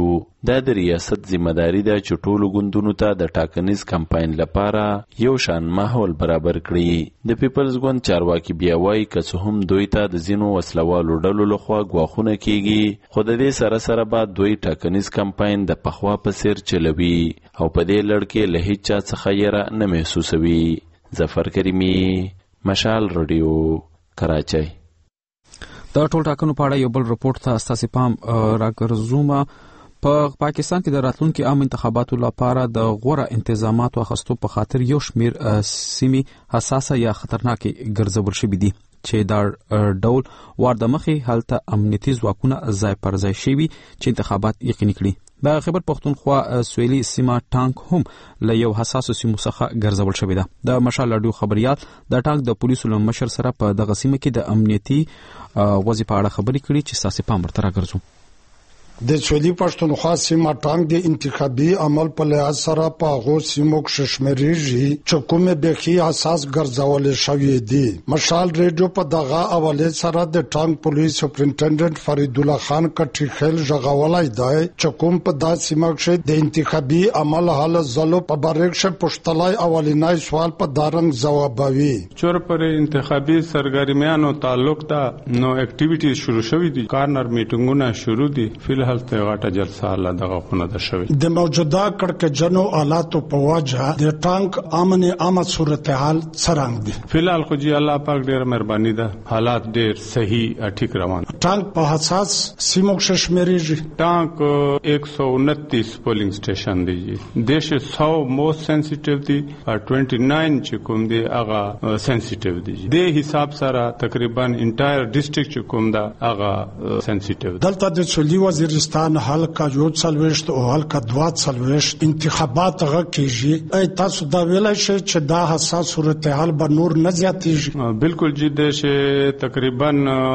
دا د ریاست ذمہداري ده چې ټولو ګوندونو ته د ټاکنیز کمپاین لپاره یو شان ماحول برابر کړي. د پیپلز ګوند چارواکي بیا وایي که څه هم دوی ته د ځینو وسلوالو ډلو لخوا ګواښونه کیږي، خو د دې سره سره به دوی ټاکنیز کمپاین د پخوا په څیر چلوي او په دې لړ کې له هیچ چا څخه یره نه محسوسوي. ظفر کریمی، مشال رادیو، کراچۍ. د ټول ټاکنو په اړه یو بل رپورټ ته ستاسو پام راګرځوم. په پا پاکستان کې د راتلونکو عام انتخاباتو لپاره د غوره انتظاماتو اخیستو په خاطر یو شمیر سیمې حساسه یا خطرناکې ګرځول شوې دي چې دا ډول وارد مخې حالت امنیتي ځواکونه ځای پر ځای شوي چې انتخابات یقیني کړي. د خیبر پختونخوا سویلي سیمه ټانک هم له یو حساسو سیمو څخه ګرځول شوې ده. د مشال رادیو خبريال د ټانک د پولیسو له مشر سره په دغه سیمه کې د امنیتي وضعیت په اړه خبرې کړې چې ساسي پام ورته راګرځو. د سویلي پښتونخوا سیمه ټانک د انتخابي عمل په لحاظ سره په هغو سیمو کې شمېرېږي چې کومې بېخي حساس ګرځول شوي دي. مشال ریډیو په دغه حواله سره د ټانک پولیس سپرنټنډنټ فرید الله خان کټي خیل ژغولای دی چې کوم په داسې سیمه کې د انتخابي عمل حال زلو په بارک شه پښتلای اولینای سوال په دارنګ جوابوي. چور پر انتخابي سرګرمیانو تعلق دا نو اکټیویټیز شروع شوې دي، کارنر میټینګونه شروع دي. فلحال ته غاټه جلسه الله دغه خونه ده شوی. د موجوده کړکجنو حالاتو په وجه د ټانک امن عامه صورتحال څرنګه دي؟ فلحال خو جی الله پاک ډیر مهرباني ده، حالات ډیر صحیح ټیک روان. ټانک په حساس سیمو کې شمېرېږي. ټانک ایک سو انتیس پولینګ سټیشن دی. دیش سو موست سنسټیو دی او نوي نو چې کوم دی هغه سنسټیو دی. د حساب سره تقریبا انټایر ډیسټریکټ چې کوم دا هغه سنسټیو. دلته د سولي وزیر پاکستان حلقه یو څلويشت او حلقه دوه څلويشت انتخابات غکیږي. ای تاسو دا ویلای شئ چې دا حساس صورتحال به نور نه زیاتیږي؟ بالکل جی ده تقریبا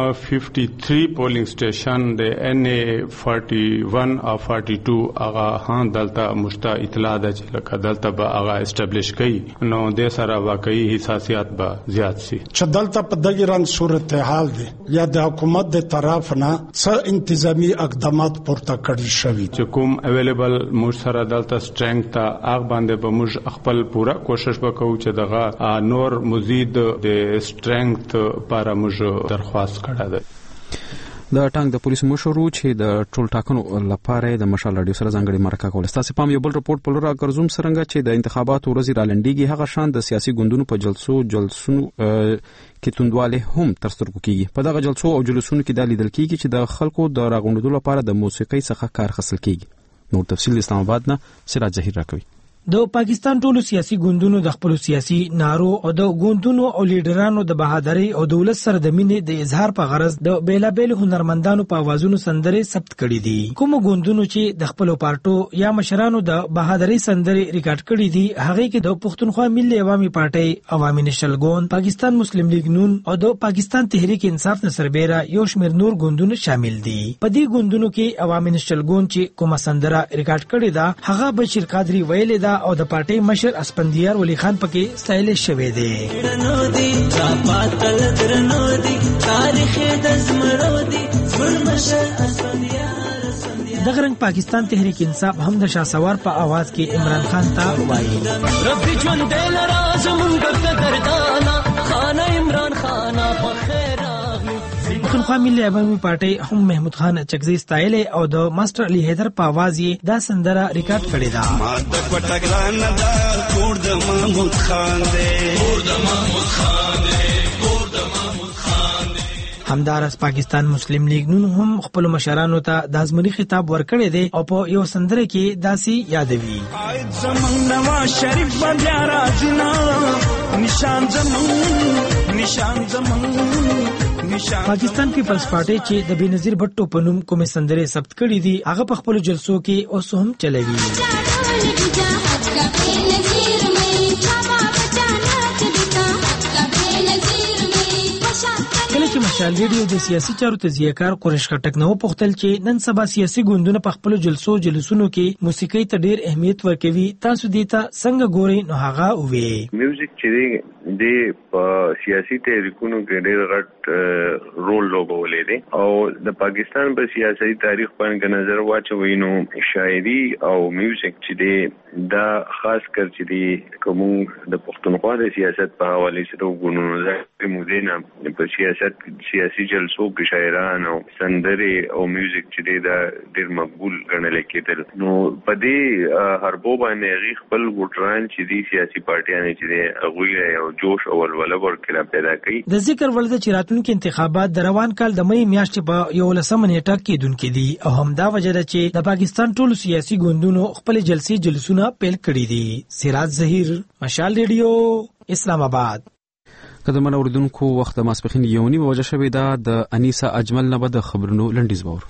तिरेपन پولینګ سټیشن د ان ای इकतालीस او बयालीस هغه هان دلته مشتا اطلاع ده چې لکه دلته به هغه اسټابلیش کړي نو د سره واقعي حساسیت به زیات شي. چې دلته په دغه رنګ صورتحال دي یا د حکومت د طرف نه څه انتظامی اقدامات پورته کړی شوی چې کوم اویلیبل موږ سره دلته سټرنګ ته هغه باندې به موږ خپل پورا کوشش وکړو چې دغه نور مزید د سټرنګ لپاره موږ درخواست کړه ده. د ټانک د پولیسو مشر چې د ټول ټاکنو لپاره د مشال رادیو سره ځانګړي مرکه کوله. تاسو پام یو بل رپورت په لور راګرځوم څنګه چې د انتخاباتو ورځ رالنډيږي هغه شان د سیاسي ګوندونو په جلسو جلسونو کې توندواله هم تر سترګو کیږي. په دغه جلسو او جلسونو کې د لیدل کیږي چې د خلکو د راغونډولو لپاره د موسیقي څخه کار اخیستل کیږي. نور تفصیل اسلام آباد نه سراج ظهیر راکوي. د پاکستان ټولو سیاسي ګوندونو د خپل سیاسي نارو او د ګوندونو او لیډرانو د بهادرۍ او دولت سره د مینې د اظهار په غرض د بیلابل هنرمندانو په اوازونو سندري ثبت کړي دي. کوم ګوندونو چې د خپل پارټو یا مشرانو د بهادرۍ سندري ریکارډ کړي دي هغه کې د پښتونخوا ملي عوامي پارټي، عوامي نېشنل ګوند، پاکستان مسلم لیگ نون او د پاکستان تحریک انصاف نصربیره یو شمېر نور ګوندونه شامل دي. په دې ګوندونو کې عوامي نېشنل ګوند چې کومه سندره ریکارډ کړي ده هغه بشیر قادری ویلې ده او د پارټي مشر اسپندیار ولی خان پکې ستایل شوی دی. دغه رنګ پاکستان تحریک انصاف هم د شاسوار په आवाज کې عمران خان ته وایي رب ژوند دل راز مونږ ته دردانا خان عمران خان په خیر. پښتونخوا ملي عوامي پارټي هم محمود خان چکزي ستایل او د ماستر علي حیدر په आवाज یې دا سندره ریکارډ کړې ده. ما د پټګران د کور د محمود خان دی کور د محمود خان دی کور د محمود خان دی. همدارس پاکستان مسلم لیگ نون هم خپل مشرانو ته د ازمنی خطاب ورکړی دی او په یو سندره کې داسي یادوي زمون نواز شریف بیا راځنا نشان زمون نشان زمون. پاکستان پیپلز پارټي چې د بنظیر بټو په نوم کومه سندره ثبت کړې دي هغه په خپل جلسو کې اوس هم چلوي. کله چې مشال ریډیو د سیاسي چارو تجزیه‌کار قریش خټک نو پوښتل چې نن سبا سیاسي ګوندونه په خپل جلسو جلسونو کې موسیقي ته ډیر اهمیت ورکوي، تاسو دې ته څنګه ګورئ؟ نو هغه وې میوزیک چې دی په سیاسي تحریکونو کې ډیر غټ رول لوبولې دي او د پاکستان په سیاسي تاریخ باندې نظر واچوي نو شاعري او میوزیک چې دی دا خاص کر چې دی کوم د پښتونخوا د سیاست په حواله سره وګورو چې مودینا په سیاست سیاسي جلسو کې شاعران او سندري او میوزیک چې دی دا ډیر مقبول ګڼل کېدل. نو په دې هربو باندې غي خپل ګټران چې دی سیاسي پارټیانه چې دی هغه یو جوش او ولوله ورکړه پیدا کړي. د ذکر ول د چراتونکو انتخابات د روان کال د مې میاشتې په یو لسمه نیټه کې دونکو دي او همدا وجه ده چې د پاکستان ټولو سیاسي ګوندونو خپل جلسې جلسونه پیل کړي دي. سراج ظهیر، مشال ریډیو، اسلام آباد. قدمن اوردونکو وخت ماسپخین یونی وجه شوی دا د انیسا اجمل نه بد خبرونو لنډیز باور.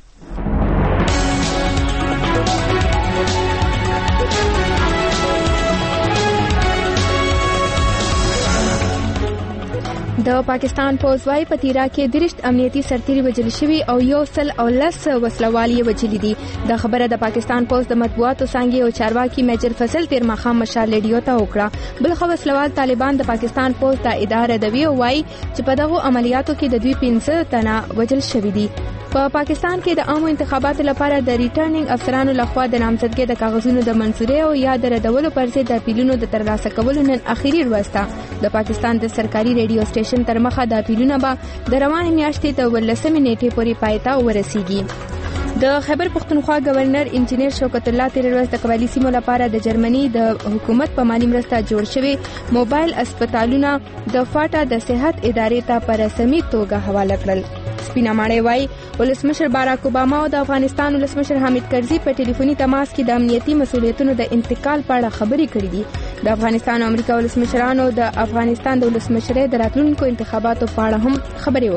د پاکستان پوز وايي په تیرا کې درشت امنیتي سرتیري وجل شوی او یو سل او لس وسلوالي وجل دي. د خبره د پاکستان پوز د مطبوعاتو څنګه او چارواکي میجر فصل تیر مخام مشال ریډیو ته وکړه. بل خو وسلوال طالبان د پاکستان پوز ته اداره دوی وایي چې په دغه عملیاتو کې د دوی پنځه تنه وجل شوی دي. په پاکستان کې د عامو انتخاباتو لپاره د ریټرنینګ افسرانو لخوا د نامزدګۍ د کاغذونو د منزوري او یا د ردولو پر ضد د اپیلونو د ترلاسه کولو نن اخیری ورځ ده. د پاکستان د سرکاري ریډیو سټیشن تر مخه د اپیلونو به د روانې میاشتې د ولسمې نیټې پورې پای ته ورسیږي. د خیبر پښتونخوا گورنر انجینیر شوکت الله تیر ورځ د قبایلی سیمو لپاره د جرمني د حکومت په مالی مرسته جوړ شوی موبایل اسپیټالونه د فاټا د صحت ادارې ته په رسمي توګه حواله کړل. سپینا ماړی وای ولسمشر باراک اوباما او د افغانستان ولسمشر حامد کرزي په ټلیفوني تماس کې د امنیتي مسولیتونو د انتقال په اړه خبرې کړې دي. د افغانستان او امریکا ولسمشرانو د افغانستان د ولسمشرۍ د راتلونکو انتخاباتو په اړه هم خبرې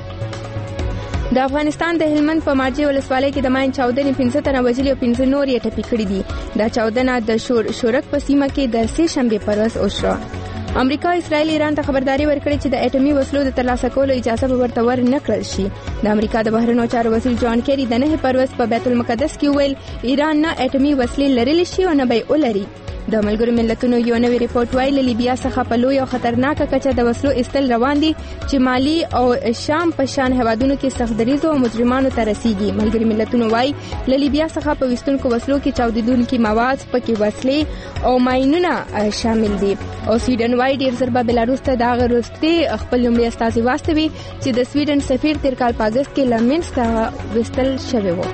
وکړې. د افغانستان د هلمند په مارجې ولسوالۍ کې د ماین چاودنې پنځه تنه وژلي او پنځه نور یې ټپي کړي دي. دا چاودنه د شور شورک په سیمه کې د سې شنبې پر ورځ وشوه. امریکا اسرائیل ایران ته خبرداري ورکړې چې د اټومي وسلو د ترلاسه کولو اجازه به ورته ورنکړل شي. د امریکا د بهرنیو چارو وزیر جان کیری د نه پر ورځ په بیت المقدس کې ویل ایران نه اټومي وسلې لرلی شي او نه به ولري. د ملګرو ملتونو یو نوی ریپورت وایي له لیبیا څخه په لوی او خطرناکه کچه د وسلو استل روان دي چې مالی او شام په شان هوادونو کې سختدریزو او مجرمانو ته رسیږي. ملګرو ملتونو وایي له لیبیا څخه په وستونکو وسلو کې چاودیدونکي مواد پکې وسلې او ماینونه شامل دي. او سویډن وایي ډیر زر به بلاروس ته دا غوښتي خپل لومړی استازي واستوي چې د سویډن سفیر تیر کال په اگست کې لمنسک ته وستل شوی و.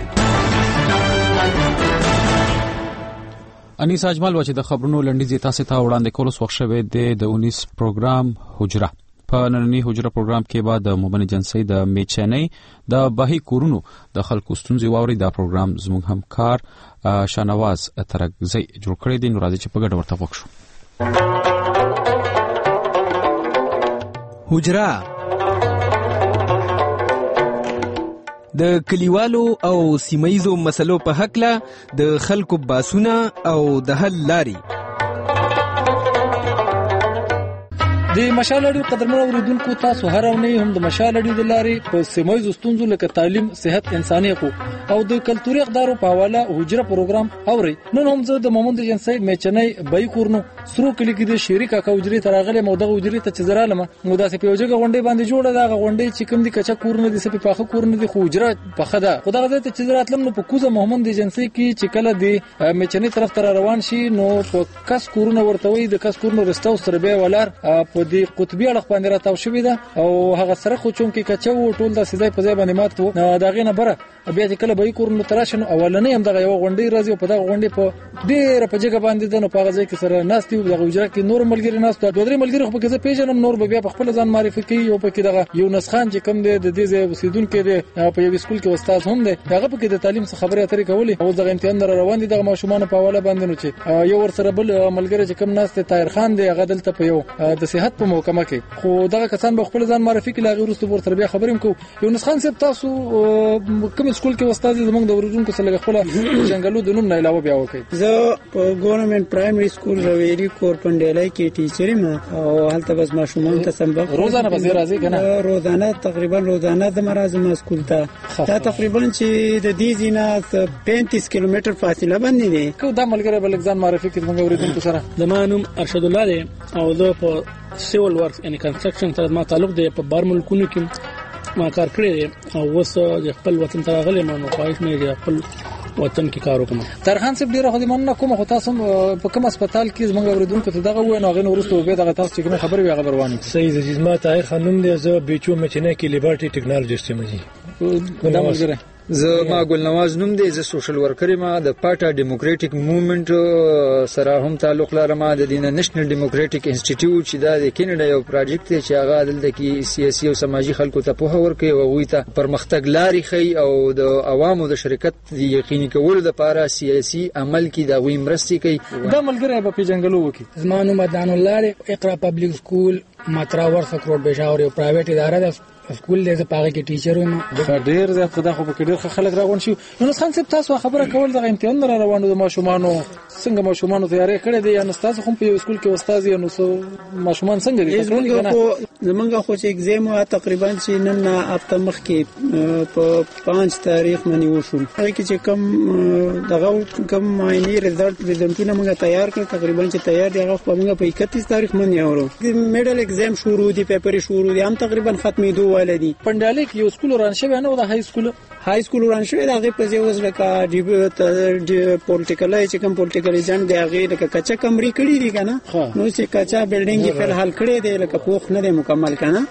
انیس اجمل و چې د خبرونو لنډیز تاسو ته وړاندې کول وخت شوه د انیس پروګرام حجره. په نننی حجره پروګرام کې بعد د موبن جنسي د میچنۍ د بهي کورونو د خلکو ستونزې واوري. دا پروګرام زموږ همکار شانواز ترغزي جوړ کړی دی. نو راځي چې په ګډه ورته وکړو. حجره د کلیوالو او سیمایزو مسلو په حق له د خلکو باسونه او د حل لاري. د مشال اړیو قدرمنو اوریدونکو تاسو هر اونۍ هم د مشال اړیو د لارې په سیمایزو ستونزو لکه تعلیم، صحت، انساني حقوق او د کلتوري اقدارو په حواله حجره پروګرام اوري. نن هم زه د مومند جنسي میچنۍ بای کورنو سرو کلی کې د شریک کا حجرې تراغله موده حجرې ته چزرالمه مودا سه پیوجه غونډې باندې جوړه دا غونډې چې کوم دي کچا کورنه دي سه په کورنه دي حجره په خدا خدای غزه ته چزراتلم نو په کوزه مومند جنسي کې چې کله دی میچنۍ طرف تر روان شي نو په کس کورونه ورته وي د کس کورنو رستاو سره به ولار په دې قطبی اړه باندې راتاو شوې ده او هغه سره خو چون کې کچا و ټول د سیدای په ځای باندې ماتو دا غینه بره بیا چې کله به کورنو تراشنو اولنې هم دغه یو غونډې راځي په دغه غونډې په ډېر په جګه باندې د نو په ځای کې سره ناستي او دغه وجره کې نور ملګری ناست دوه درې ملګری خو په کې پیژنم نور بیا په خپل ځان معرفي کوي او په کې دغه یو نسخان چې کم دی د دې ځای وسیدونکو دی په یو سکول کې استاد هم دی هغه په کې د تعلیم څخه خبرې اترې کولې او دغه امتحان در روان دي دغه ماشومان په حواله باندې نو چې یو ور سره بل ملګری چې کم ناست طاهر خان دی هغه دلته په یو د صحت صحت په محکمه کې خو دغه کسان به خپل ځان معرفي کړي لاغي وروسته ورته بیا خبرې کوم. یونس خان صاحب تاسو کوم سکول کې استاد زموږ د ورونکو سره خپل جنګلو د نوم نه علاوه بیا وکړي؟ زه په ګورنمنت پرایمري سکول رويري کور پندلای کې ټیچر یم او هلته بس ماشومان ته سبق روزانه به راځي کنه؟ روزانه تقریبا روزانه د مرزم سکول ته دا تقریبا چې د دې ځینه پینتیس کیلومتر فاصله باندې دی. کو دا ملګری بل ځان معرفي کړي موږ ورته سره. د مانوم ارشد الله دی او زه په سیول ورکس یعنی کنستراکشن سره ما تعلق دی. په بار ملکونو کې ما کار کړی دی او اوس د خپل وطن ته راغلی ما نو خواهش مې دی خپل وطن کې کار وکم. ترخان صاحب ډیره خو دې مننه کوم خو تاسو په کوم هسپتال کې زموږ اوریدونکو ته دغه وای نو غن ورسته به دغه تاسو چې کوم خبر وي خبر وانی. صحیح عزیز ما طاهر خانم دی زه بیچو مچنه کې لیبرټي ټیکنالوژیست یم جی. دا ملګری زه ما ګل نواز نوم دی. زه سوشل ورکر ما د پارټا ډیموکراټیک موومېنټ سره هم تعلق لرم. د دینه نېشنل ډیموکراټیک انسټیټیوټ چې د کینیډا یو پروجیکټ دی چې هغه دلته کې سیاسي او سماجی خلکو ته په ورکوي او غوي ته پرمختګ لاري خي او د عوامو د شرکت یقیني کولو لپاره سیاسي عمل کې د غوي مرستي کوي. دا ملګری په جنگلو وکي. زمانو مدان الله اقرا پبلک سکول ماترا ورس کروڑ بشاور یو پرایویټ اداره ده سکول دی. زه پاره کې ټیچر یم. ډېر زیات خدای خو په ډېر خلک راغون شي. یونس خان صاحب تاسو خبره کول د امتحان را روانو د ماشومانو څنګه ماشومانو تیارې کړې دي یا تاسو هم په سکول کې استاد یې نو ماشومان څنګه دي؟ زمونږ خو چې ایگزام و تقریبا چې نن هفته مخکې په پنځه تاریخ باندې وشو. هغه کې چې کم دغه کم ماینی رزلټ رزلټونه موږ تیار کړ تقریبا چې تیار دی هغه په موږ په اکتیس تاریخ باندې اورو. میډل ایگزام شروع دي پیپر شروع دي هم تقریبا ختمېدو ولدي. پندالي کې یو سکول وران شوی نه و د های سکول های سکول وران شوی دا غي په ځای وز لکه ډیبه پولیټیکل چې کوم پولیټیکل ایجنټ دی هغه لکه کچا کمرې کړی دي کنه نو چې کچا بلډینګ په حال کړی دی لکه پوخ نه دی مکمل کنه.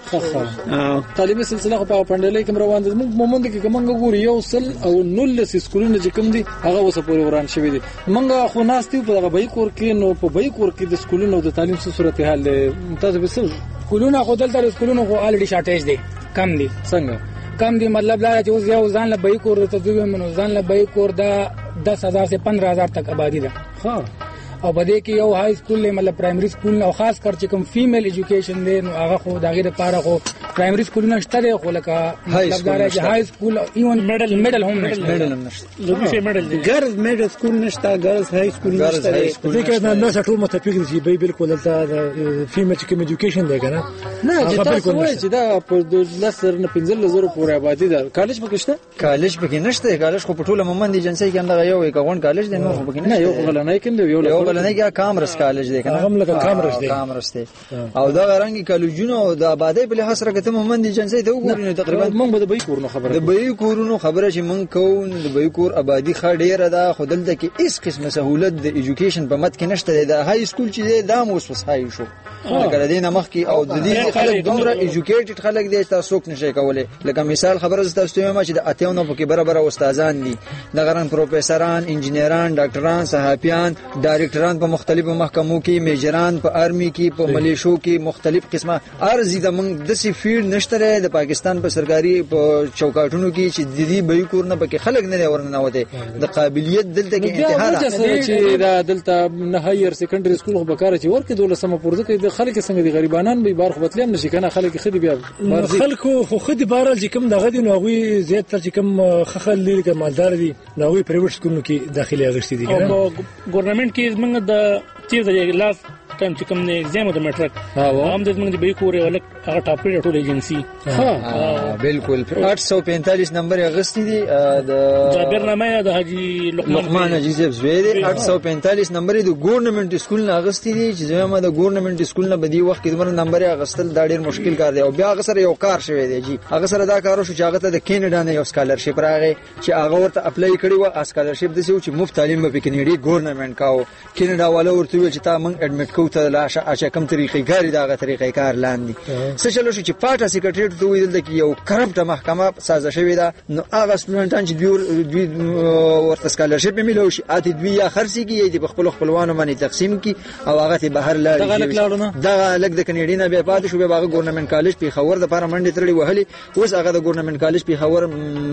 تعلیمي سلسله په پندالي کې روان دي. موږ مومند کې کومه ګوري یو سل او نل سکولونه چې کوم دي هغه اوس پورې وران شوی دي. موږ خو ناستي په هغه بای کور کې نو په بای کور کې د سکولونو د تعلیم صورت حال تاسو به څه سکولونه خو دلته سکولونو خو الډي شارټیج دي کم دي. څنګه کم دي مطلب دا چې اوس یو ځان له بای کور ته دوی منو ځان له بای کور دا دس هزار سے پندرہ ہزار تک آبادی ده. ها او بده کې یو های سکول مطلب پرایمري سکول او خاص کر چې کوم فیمیل ایجوکیشن دی نو هغه خو دغه لپاره خو پرایمري سکولونه شته دی خو لکه مطلب دا چې های سکول ایون میډل میډل هم نشته. میډل هم نشته. لږ شي میډل دی. ګرلز میډل سکول نشته ګرلز های سکول نشته. ځکه نه نه ټول متفق دي چې به بالکل دلته فیمیل چې کوم ایجوکیشن دی کنه نه چې تاسو وایي چې دا په لسر نه پنځل زره پورې آبادی ده. کالج پکې شته؟ کالج پکې نشته. کالج خو په ټوله مومند ایجنسی کې هم یو یو کالج دی نو پکې نه یو غلنای کې یو یو غلنای کې کامرس کالج دی کنه هم لکه کامرس دی کامرس دی او دا رنګي کالجونو د آبادی په لحاظ سره کته مومند ایجنسی ته وګورئ تقریبا موږ به د بای کورونو خبره د بای کورونو خبره چې موږ کوو د بای کور آبادی خ ډیره ده خو دلته کې هیڅ قسمه سہولت د ایجوکیشن په مت کې نشته. د های سکول چې دی دا مو وس های شو لکه د دینه مخ کې او د دې خلک دومره ایجوکیټډ خلک دي چې تاسو نشئ کولای. لکه مثال خبره تاسو ته ما چې د اتهونو په کې برابر استادان دي د غران پروفیسوران انجینران ډاکټران صحافیان ډایرکټران په مختلفو محکمو کې میجران په آرمی کې په ملیشو کې مختلف قسمه ارزي د موږ د سی فیلډ نشته د پاکستان په سرکاري په چوکاټونو کې چې د دې بې کور نه پکې خلک نه ورننه وته د قابلیت دلته کې انتها ده چې دا دلته نه هایر سیکنډري سکول خو بکاره چې ورکه دولسمه پورته کې د خلک څنګه دي غریبانان به بار خو بتلم نشي کنه خلک خدي بیا خلکو خو خدي بارل چې کوم دغه دي نو غوي زیات تر چې کوم خخل لري کوم مالدار دي نو غوي پرایویټ سکولونو کې داخلي اغشتي دي او ګورنمنت کې موږ د چیز د لاس ټایم چې کوم نه ایگزام د میټرک هم د موږ د بي کورې ولک هغه ټاپر ټول ایجنسی ها بالکل آठ सौ पैंतालीस نمبر اغستی دي د جابر نامه د حاجی لقمان عزیز زویری آठ सौ पैंतालीस نمبر د ګورنمنت سکول نه اغستی دي چې زموږ د ګورنمنت سکول نه بدی وخت کې دمر نمبر اغستل دا ډیر مشکل کار دی او بیا هغه سره یو کار شوی دی جی هغه سره دا کارو شو چې هغه ته د کینیډا نه یو سکالرشپ راغی چې هغه ورته اپلای کړی و اسکالرشپ د څه چې مفت تعلیم به کینیډي ګورنمنت کاو کینیډا والا ورته ویل چې تا موږ اډمیټ کوو ته لاشه اچا کوم طریقې کاری دا غو طریقې کار لاندې څه چلو شو چې پاټا سیکریټریټ ته ویل د یو کرپټ محکمه سازه شوی دا نو هغه سټوډنټان چې دوی ورته سکالرشپ ملو شي اته دوی یا خرسي کې د خپل خپلوانو باندې تقسیم کی او هغه ته بهر لاري دا لګ د کینیډي نه به پاتې شو به هغه ګورنمنت کالج په خور د لپاره منډه ترړي وهلي اوس هغه د ګورنمنت کالج په خور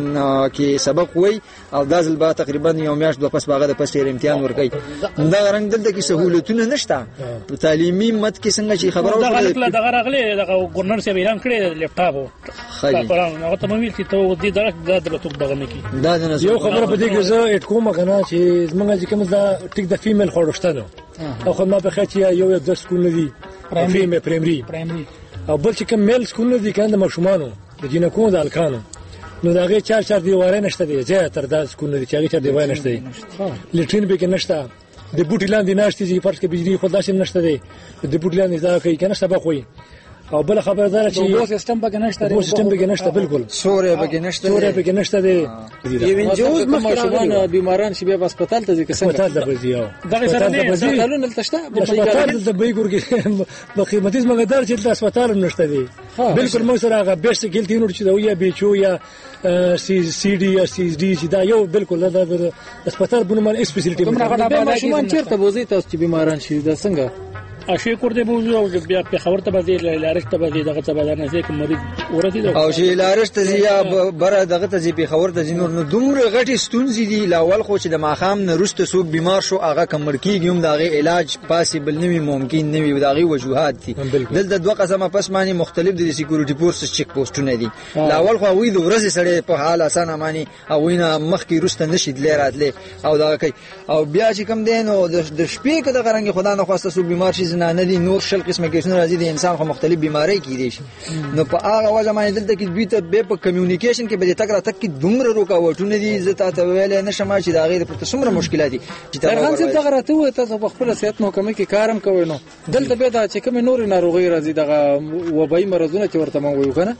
کې سبق وای او دازل با تقریبا یو میاشت د پس باغه د پس امتحان ورکړي دا رنګ دلته کې سہولتونه نشته تعلیمي مت کې څنګه چې خبره وکړه دا دغه راغلی دغه ګورنر صاحب اعلان کړی لپټاپ پران هغه ته مې چې ته دې درک دا درته دغه نه کی دا یو خبره په دې کې زه اټ کوم کنه چې زمونږ چې کوم دا ټیک د فیمیل خوړشته نو او خو ما په خاطر یو یو د سکول دی پرایمري پرایمري او بل چې کوم میل سکول دی کنه مشمانو د جنکو د الکانو نو دا غي چار چار دیواره نشته دی زه تر دا سکول دی چې چار دیواره نشته دی لټرین به کې نشته د بوټی لاندې ناشته چې فرض کې بجلی خو داسې نشته دی د بوټی لاندې دا کوي کنه سبق وي او بل خبر ده چې یو سیستم پکې نشته دی سیستم پکې نشته بالکل سورې پکې نشته سورې پکې نشته دی ایونجوز مخکې بیماران چې بیا هسپتال ته ځي کسان هسپتال ته ځي دغه سره نه هسپتالونه تلشته هسپتال د بیګور کې په قیمتي مګدار چې د هسپتال نشته دی بالکل مو سره هغه بیسټ ګلتی نور چې دا یا بیچو یا سی سی ډي یا سی ډي چې دا یو بالکل د هسپتال بنومال سپیشلیټي کومه ماشومان چیرته بوزي تاسو چې بیماران شي دا څنګه اشي کور دې بوزو او بیا په خبر ته به لارښت ته به دغه ته به نه ځکه مریض ورته او شي لارښت ته یا بره دغه ته په خبر ته نور نو دومره غټي ستونزې دي لاول خو چې د ماخام نه رسته سوق بیمار شو هغه کمر کیږي هم دغه علاج پاسبل نه وي ممکن نه وي دغه وجوهات دي دلته دوه قسمه پس معنی مختلف دي سکیورټي فورس چیک پوسټونه دي لاول خو وی د ورځې سره په حال اسانه معنی او وینا مخ کې رسته نشي دلراتله او دغه کوي او بیا چې کم دین او د شپې کې دغه رنګ خدا نه خواسته سوق بیمار شي نه نه دي نور شل قسمه کیسونه راځي د انسان خو مختلف بیماری کې دي نو په هغه وجه باندې دلته کې دوی ته به په کمیونیکیشن کې به تک را تک کې دومره روکاوټونه دي زه تاسو ویل نه شم چې دا غیر پر څومره مشکلات دي چې تاسو څنګه دغه راته وي تاسو په خپل صحت محکمه کې کارم کوئ نو دلته به دا چې کوم نور ناروغي راځي دغه وبای مرزونه چې ورته مونږ وایو کنه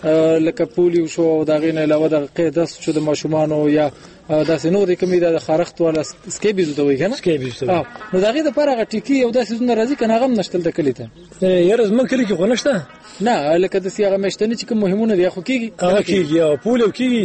لکه پولیو شو او دغه نه علاوه د قیدس شو د ماشومان یا دا سينو د کومې د خارخت ولا سکیبیز دوی کنه سکیبیز نو دغه د پاره غټی او د سيزونه راځي کنه غم نشتل د کلیته یاره زمون کلی کې غونښته نه لکه د سیاغه مشتنی چې کوم مهمونه دی خو کیږي هغه کیږي او پول کیږي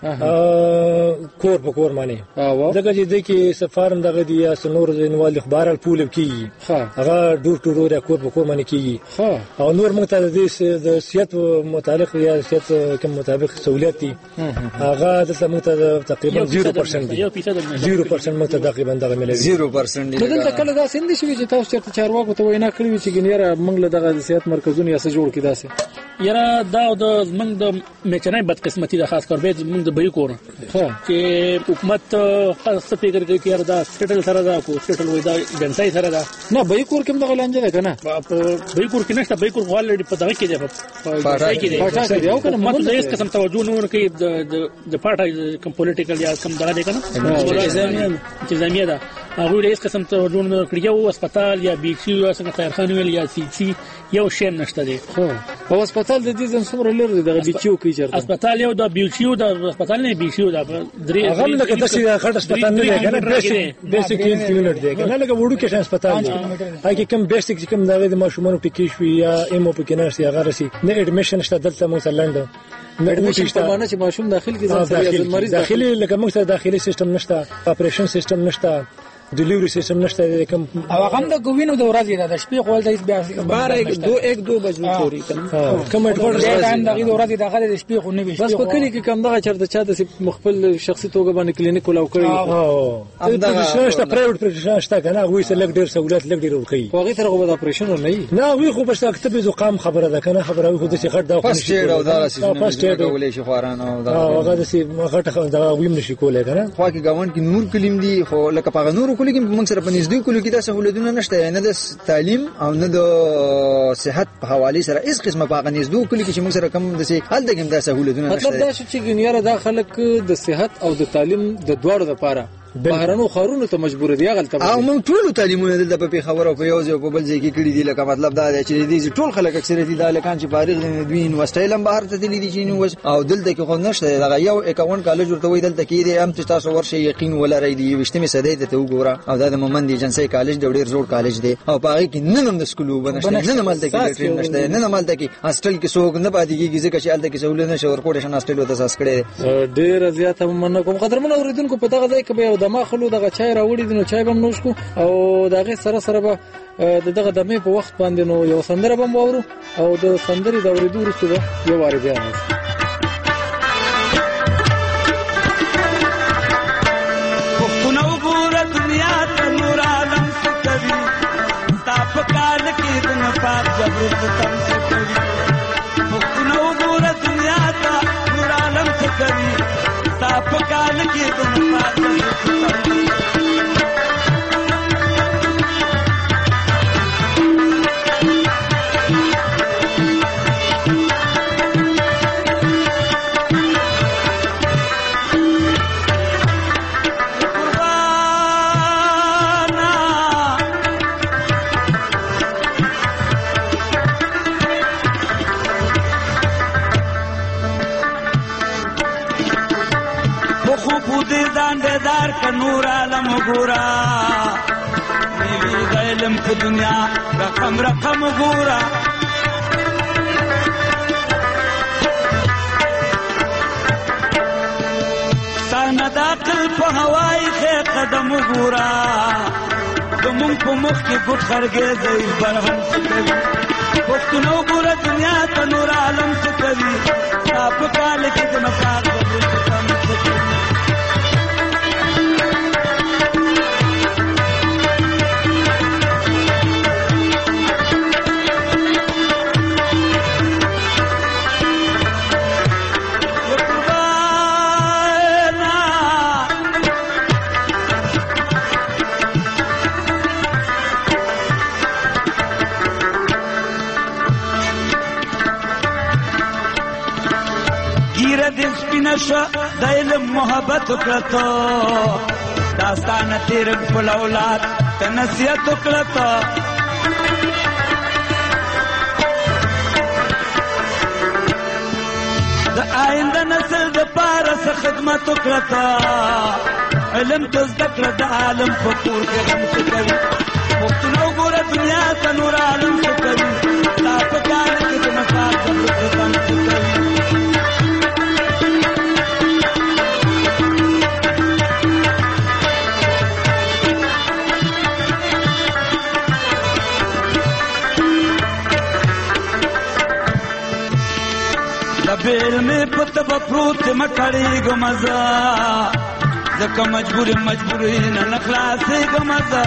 کور په کور معنی دغه چې د کې سفارم دغه دی یا سنور زینوال خبر الپول کیږي هغه ډور ټور کور په کور معنی کیږي او نور موږ ته د سیاست متعلق یا سیاست کوم مطابق سہولت دي هغه د موږ ته تقریبا صفر پرسنټ دي صفر پرسنټ موږ ته تقریبا دغه ملي صفر پرسنټ دي دلته کله دا سند شي چې تاسو چرته چارواکو ته وینا کړی چې ګنیره موږ له دغه سیاست مرکزونه یا څه جوړ کړي داسې یاره دا د موږ د میچنای بدقسمتي د خاص کار به موږ د بیکور چې حکومت خاصه فکر کوي چې دا سټل سره دا کو سټل وای دا جنسای سره دا نه بیکور کوم دغه لانجه ده کنه بیکور کې نشته بیکور غوالډي په دغه کې دی په پاټای کې دی پاټای کې دی او کنه مطلب هیڅ قسم توجه نه ورکوي د د پاټای کوم پولیټیکل یا کوم دغه دی کنه چې زمينه ده هغه هیڅ قسم توجه نه کړی او هسپتال یا بي سي یا څنګه خیرخان ویل یا سي سي یو شی نشته دی خو او هسپتال د دې زم څومره لري دغه بي سي کې چیرته هسپتال یو د بي سي د هسپتال نه بي سي د درې هغه لکه د سي خټ هسپتال نه دی کنه بیسیک بیسیک یونټ دی کنه لکه وړو کې هسپتال دی هغه کوم بیسیک کوم دغه د ماشومانو پکې شوی یا ایمو پکې نه شي هغه رسي نه اډمیشن شته دلته مو سلند نه اډمیشن په معنی چې ماشوم داخل کې ځان سره مریض داخلي لکه موږ ته داخلي سیستم نشته اپریشن سیستم نشته ډیلیوري سیستم نشته کوم او هغه د ګوینو د ورځې د شپې خپل د بیا بار یک دو یک دو بجو چوری کنه کوم اټکل راځي د ورځې د غلې د شپې خو نه وي بس په کلی کې کم دغه چرته چا د مخبل شخصي توګه باندې کلینیک ولاو کړی او دا شته پرایویټ پریکټیشن شته کنه وې سره لګ ډیر سہولت لګ ډیر ورکړي خو هغه ترغه د اپریشن نه نه وی خو بس اکتب زقام خبره ده کنه خبره خو د شي غټ دا فاست ایډ او دا سیستم ولې شي خوران او دا هغه د سي غټ دا ویم نشي کولای کنه خو کې گاوند کې نور کلیم دي خو لکه په نور کلی کې موږ سره نږدې کولو کې دا سہولتونه نشته نه د تعلیم او نه د صحت په حواله سره هیڅ قسمه په نږدې کولو کې چې موږ سره کم د سي حل دغه د سہولتونه نشته مطلب دا چې ګنیاره د خلک د صحت او د تعلیم د دوړو لپاره بهرنو خارونو ته مجبور دي غلطه او موږ ټول تعلیمونه دلته په خبره او په یو ځای په بل ځای کې کړی دي لکه مطلب دا دی چې دې ټول خلک اکثریت د لکان چې فارغ دي دوی یونیورسيټي لم بهر ته دي دي چې نو او دلته کې خو نشته دا یو اکاونټ کالج ورته وي دلته کې دي هم تاسو ورشي یقین ولرئ دي وشتمه صدې ته وګوره او دا د مومند جنسي کالج د ډېر زوړ کالج دی او په هغه کې نن هم د سکولو بنشته نن مالته کې ټرین نشته نن مالته کې هاستل کې څوک نه پاتې کیږي ځکه چې الته کې سہولت نشه ورکوټ شن هاستل وته اساس کړي ډېر زیات هم کوم قدرمن اوریدونکو په دغه ځای کې به د ماخلو دغه چای راوړي دي نو چای به نوش کو او دغه سره سره به دغه دمه په وخت باندې نو یو سندره به وورو او د سندري د اوریدو وروسته یو واره بیا پښتون وګوره دنیا ته نور عالم څه کوي تا په جبر ستم څه کوي پښتونه وګوره دنیا ته نور عالم څه کوي ستا په کال کې د نفاق نور عالم ګورا نیوی د علم په دنیا رقم رقم ګورا ستانه د عقل په هوای خې قدم ګورا د مونږ په مخ کې ګوټ خرګېزی برهم څه کوي پښتونه وګوره دنیا ته نور عالم څه کوي ستا په کال کې د نفاق جبر ستم څه کوي نشا د علم محبت وکړه داستانه تیر خپل اولاد ته نصیحت وکړه د آینده نسل د پاره څه خدمت وکړه علم ته زده کړه د عالم په کور کې غم څه کوي پښتونه وګوره دنیا ته نور عالم څه کوي ستا په کال کې د نفاق جبر ستم څه کوي بیل میں پتہ بپروت مکڑی گمزا زکا مجبوری مجبوری نہ نخلاصی گمزا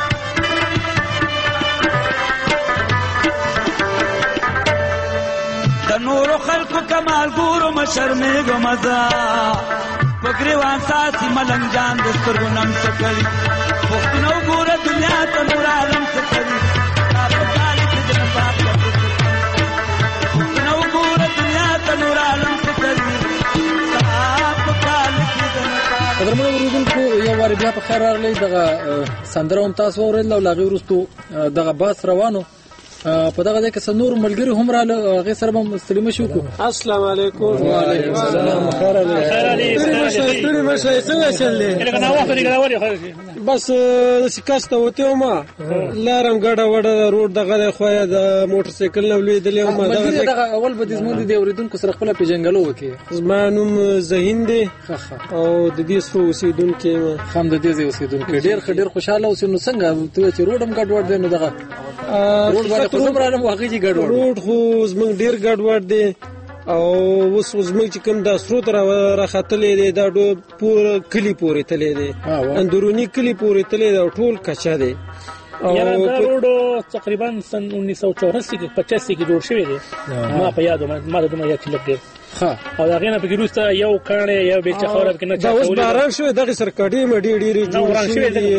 تنور خلق کمال گورو مشرمی گمزا پگریوان ساسی ملنگ جان دسترگو نم سکری پختنو گورا دنیا تنور عالم سکری تاپا کالی کی جنفاق جبر پختنو گورا دنیا تنور عالم سکری تاپا کالی کی جنفاق. قدرمنو اوریدونکو یو واری بیا په خیر راغلی دغه سندره هم تاسو واورېدله او له هغې وروستو دغه بحث روانو په دغه ځای کې څه نور ملګري هم راغله هغې سره به هم ستړي مشي وکړو. السلام علیکم. وعلیکم السلام. خیر راغلی. ستړي مشئ څنګه چل دی؟ بس داسې کس ته وتې وم لاره هم ګډه وډه ده روډ دغه دی خوا یې د موټر سایکل نه لوېدلی وم دغه اول به دې زموږ د دې اورېدونکو سره خپله پېژنګلو وکړې. زما نوم ذهین دی او د دې څه اوسېدونکی یم. هم د دې ځای اوسېدونکی ډېر ښه ډېر خوشحاله اوسې. نو څنګه ته چې روډ هم ګډوډ دی نو دغه روډ باندې خو زه هم رالم هغې چې ګډوډ روډ خو زموږ ډېر ګډوډ دی او اوس زموږ چې کوم دا سروت راختلی دی دا پوره کلي پورې تللی دی اندروني کلي پورې تللی دی او ټول کچه دی. یاره دا روډ تقریبا سن انیس سو چوراسی کې پچاسی کې جوړ شوی دی ما په یاد ما د دومره یاد چې لږ ډېر او د هغې نه پکې وروسته یو کاڼی یو بیلچه خاوره پکې نه دا اوس باران شوی دغې سره کډې مډې ډېرې جوړ شوي دي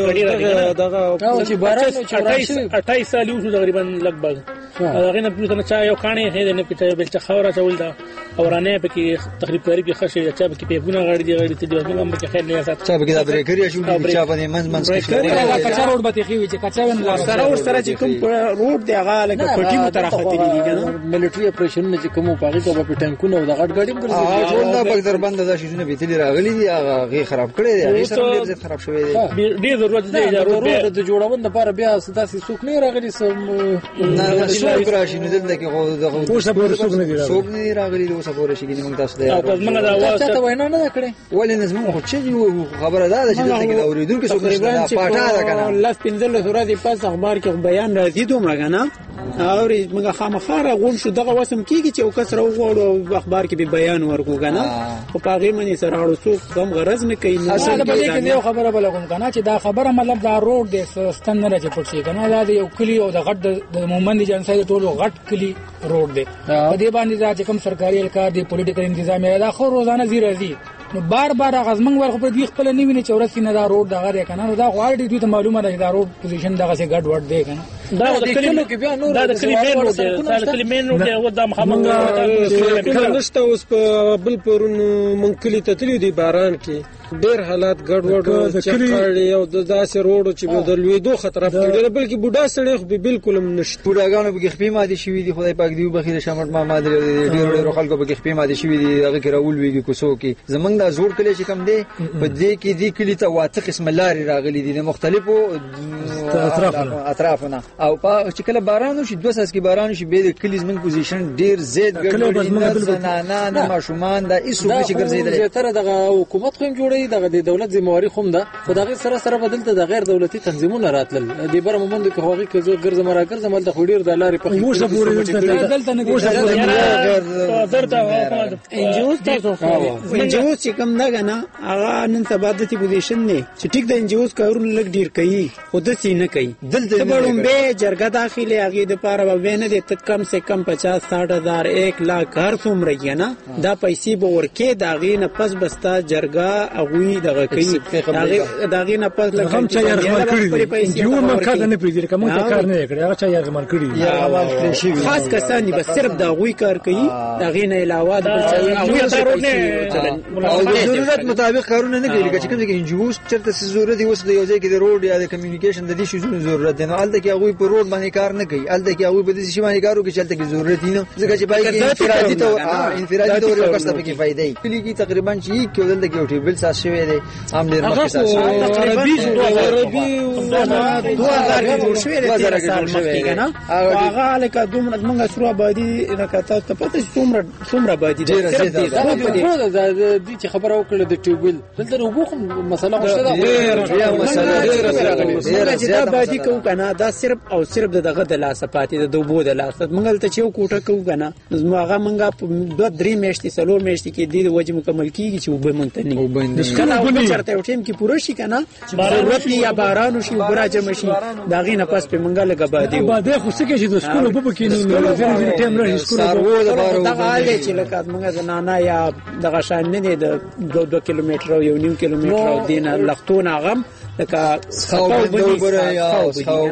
اټایس سال یې وشو تقریبا لږ او هغې نه وروسته نه چا یو کاڼی یې دی نه پکې یو بیلچه خاوره اچول ده او رانه پکې تقریب تقریب کې ښه شوي چا پکې پیپونه غاړي دي غاړي ته دي هم پکې خیر نه سات چا پکې دا برېکري اچولي دي چا باندې منځ منځ کې کچا روډ به تېخي وي چې کچا سره ورسره چې کوم روډ دی هغه لکه پټي مو ته راختلي دي که نه ملیټري اپریشنونه چې کوم په هغې کې به په ټانکونه او د غټ ګاډي هم ګرځېدلي ټول دا پکې دربنده دا شیزونه بېتلي راغلي دي هغه هغې خراب کړی دی هغې سره ډېر زیات خراب شوی دی ډېر ضرورت دی روډ د جوړونې دپاره بیا داسې څوک نه راغلي څوک راشي نو دلته کې خو اوسه پورې څوک نه دي څوک نه دي راغلي د اوسه پورې شي موږ تاسو ته چاته وینا نه ده کړې ولې نه زموږ خو چې خبره ده چې دلته کې د اورېدونکو څوک نشته پاټا ده که نه لس پنځلس ورځې پس اخبار کې بیان راځي دومره که نه او موږ خامخاره غون شو دغه وسم کیږي چې او کسره وغوړو اخبار کې به بیان ورکو کنه خو پاغه منی سره اړو څوک هم غرض نه کوي. اصل به کې یو خبره بل کوم کنه چې دا خبره مطلب دا روډ د ستن نه راځي پټ شي کنه دا یو کلی او د غټ د مومند جنسای ټولو غټ کلی روډ دی په دې باندې دا چې کوم سرکاري الکار دی پولیټیکل انتظامیه دا خو روزانه زیره دي نو بار بار غزمنګ ورخ په دې خپل نه ویني چورسي نه دا روډ دغه دی کنه دا غواړي دوی ته معلومه ده دا روډ پوزیشن دغه سي ګډ وډ دی کنه دا د کلیو کې بیا نور د کلی مین روډ دی دا د کلی مین روډ دی او د محمد کله نشته اوس په بل پرون منکلی ته تللی دی باران کې ډېر حالات ګډ وډ چکړې او د داسې روډ چې د لویدو خطر افته بلکې بوډا سړی خو بالکل هم نشته. بوډاګانو به خپې ماده شوې دي خدای پاک دی بخیر شمټ ما ماده ډېر ډېر خلکو به خپې ماده شوې دي هغه کې راول ویږي کوڅو کې زمنګ دا زوړ کلی چې کم دی په دې کې دی کلی ته واته قسم لارې راغلي دي د مختلفو اطرافونه او په چې کله باران شي دوه ساس کې باران شي به د کلی زمنګ پوزیشن ډېر زیات ګډ نه نه ماشومان دا ایسو چې ګرځیدل تر دغه حکومت خو جوړي دغه د دولت ذمہواری خوم ده خدای سره سره بدلته د غیر دولتي تنظیمونو راتلل د بره مومند کې هغه کې زو ګرځم را ګرځم د خډیر د لارې په موږ پورې دلته نه دي درته انجوز تاسو انجوز چې کوم نه غنا هغه نن تبادلتي پوزیشن نه چې ټیک د انجوز کارونه لګ ډیر کوي خود سي نه کوي دلته بلوم به جرګه داخلي هغه د پاره به نه دي تک کم سے کم پچاس ساٹھ ہزار ایک لاکھ هر څومره کینا دا پیسې به ورکې دا غي نه پس بستا جرګه اغوي دغه کوي دا غي نه پس لکه هم چې یې کړی جو مکه نه پیږي کوم کار نه کړی هغه چې یې کړی خاص کسان دي بس صرف دا غوي کار کوي دا غي نه علاوه د ضرورت مطابق کارونه نه کوي چې کوم کې انجوز چرته ضرورت دی اوس د یو ځای کې د روډ یا د کمیونیکیشن د دې شیزونو ضرورت دی نو الته کې هغه په روډ باندې کار نه کوي الته کې هغه په دې شی باندې کارو کې چلته کې ضرورت نه ځکه چې باید انفرادي تور انفرادي تور یو کس ته کې فائدې کلی کې تقریبا چې کې ولته کې یو ټیبل ساس شوی دی عام ډیر مخکې ساس عربي عربي دوه هزار کې جوړ شوی دی سال مخکې کنه هغه لکه دومره موږ سره آبادی راکاته ته پته څومره څومره آبادی دی د دې خبره وکړه د ټیوبل دلته وګورم مسله مشته ده ډیره مسله ډیره زیاته آبادی کو کنه دا صرف او صرف دغه د لاسه پاتې د دوبو د لاسه موږ ته چې کوټه کو کنه نو هغه موږ دوه درې میاشتې سلو میاشتې کې د وجه مکمل کیږي چې وب مونتنی کنه او چرته یو ټیم کې پوره شي کنه ضرورت یا باران شي براجم شي دا غینه پس په منګه لګا باندې باندې خو څه کې چې د سکول په کې نه زیات ټیم نه سکول دا حاله چې لکه موږ زنانا یا دغه شان نه د دوه کیلومتر او یو نیم کیلومتر او دینه لختونه غم لکه خاو دوبره یا خاو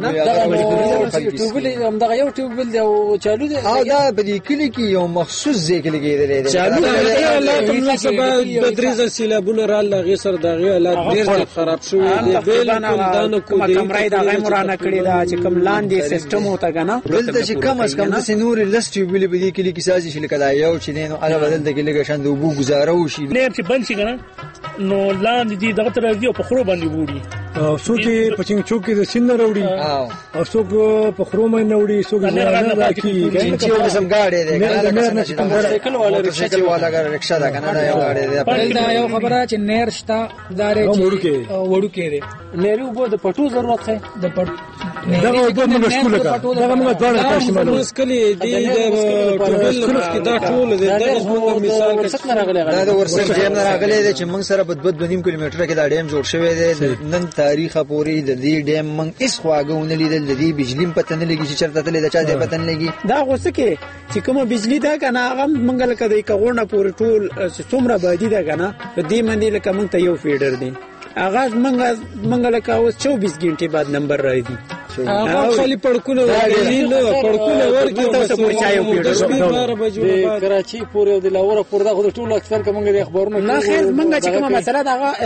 یا ټیوبل هم دا یو ټیوبل دی او چالو دی او دا په دې کلی کې یو مخصوص ځای کې لګیدل دی چالو دی الله سبا بدريزه سیلابونه را لغې سر دغه حالات ډیر خراب شوی دی بالکل دانو کو دی کمرای دا غي مرانه کړی دا چې کم لاندې سیستم وته کنه دلته چې کم از کم د نور لست ټیوبل په دې کلی کې سازي شي لکه دا یو چې نو اله بدل د کلی کې شاند وبو گزارو شي نه چې بند شي کنه نو لاندې دي دغه تر دی په خرو باندې وړي او څوک په چنګ چوک کې د سین وروړي او څوک په خرو باندې وړي څوک نه راکی چې یو قسم گاډي دی کنه چې موټرسایکل والا رکشا والا غره رکشا دا کنه دا یو گاډي دی دا یو خبره چې نیر شتا دارې چې وړو کې دی نیر وبو د پټو ضرورت ہے د پټ دغه وبو موږ سکول کا دغه موږ دواړه تاسو معلومه سکلي دی د ټوبل کې دا ټول دی دغه موږ مثال دا د ورسره ډیم راغلي دی چې موږ سره بد بد نیم کیلومتر کې دا ډیم جوړ شوی دی نن تاریخ پورې د دې ډیم موږ هیڅ خواګونه لیدل د دې بجلی پته نه لګي چې چرته تللی د چا دې پته نه لګي دا غوسه کې چې کومه بجلی دا کنه هغه موږ لکه د کغونه پورې ټول څومره بادي دا کنه په دې باندې لکه موږ ته یو فیډر دی هغه موږ موږ لکه اوس چوبیس غنټې بعد نمبر راځي هغه خالي پړکونه ورګي نو پړکونه ورګي تاسو پوښتایو پیډر کراچي پورې د لاهور پورې دا خو ټول اکثر کومه د اخبارونو نه خیر موږ چې کومه مسله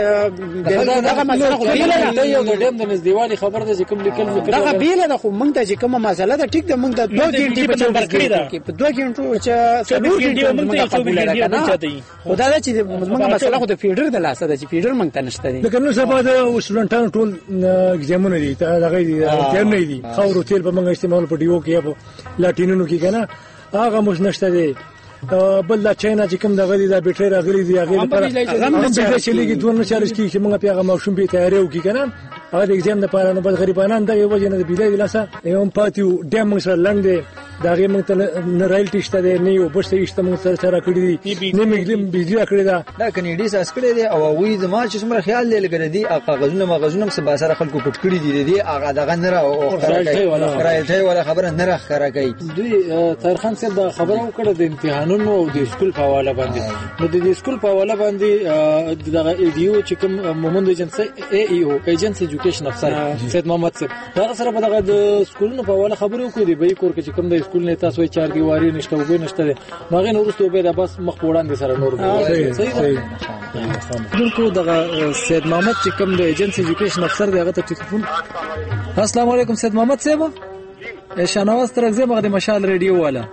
دا دغه مسله خو بیل یو د ډیم د نزدېوالي خبر ده چې کوم لیکل وکړي دا بیل نه خو موږ ته چې کومه مسله ده ټیک ده موږ د دوه غنټې په نمبر کړی دا په دوه غنټو چې څلور غنټې موږ ته قبول راکنه خدای دا چې موږ مسله خو د فیډر د لاسه ده چې فیډر موږ ته نشته دي لکه نو سبا د سټوډنټانو ټول ایگزامونه دي دا غي نه دي خاورو تیل به موږ استعمال په دیو کې په لاټینونو کې کنه هغه مش نشته دي بل لا چاینا چې کوم دغه دي دا بیټری راغلي دي هغه لپاره هم چې چلیږي دوه نه چارج کی چې موږ په هغه موشوم به تیاری وکړو کنه هغه د ایگزام لپاره نو بس غریبانان دغه وجه نه بيلای ولاسه یو پاتیو ډیم سره لاندې دغه موږ ته نه رایلټي شته دی نه یو بس شته موږ سره سره کړی دي نه میګلم بيجلی کړی دا دا کنيډي ساس کړی دی او وی د ما چې څومره خیال لګره دي کاغذونه مغزونه سبا سره خلکو پټ کړی دي دي هغه دغه نه او رایلټي ولا خبره نه راخره کوي دوی ترخان صاحب دا خبره وکړه د امتحانونو او د سکول په حواله باندې نو د سکول په حواله باندې دغه ایډیو چې کوم مومند ایجنسی ای ای او ایجنسی ایجوکیشن افسر سید محمد صاحب دا سره په دغه د سکولونو په حواله خبرو کوي دی به کور کې چې کوم د سکول نه تاسو چار دیواری نشته او به نشته نو هغه نورسته به د بس مخ وړاندې سره نور صحیح دغه دغه سید محمد چې کوم د ایجنسی ایجوکیشن افسر دی هغه ته ټلیفون السلام علیکم سید محمد صاحب شنواز ترغزه مغه د مشال ریډیو والا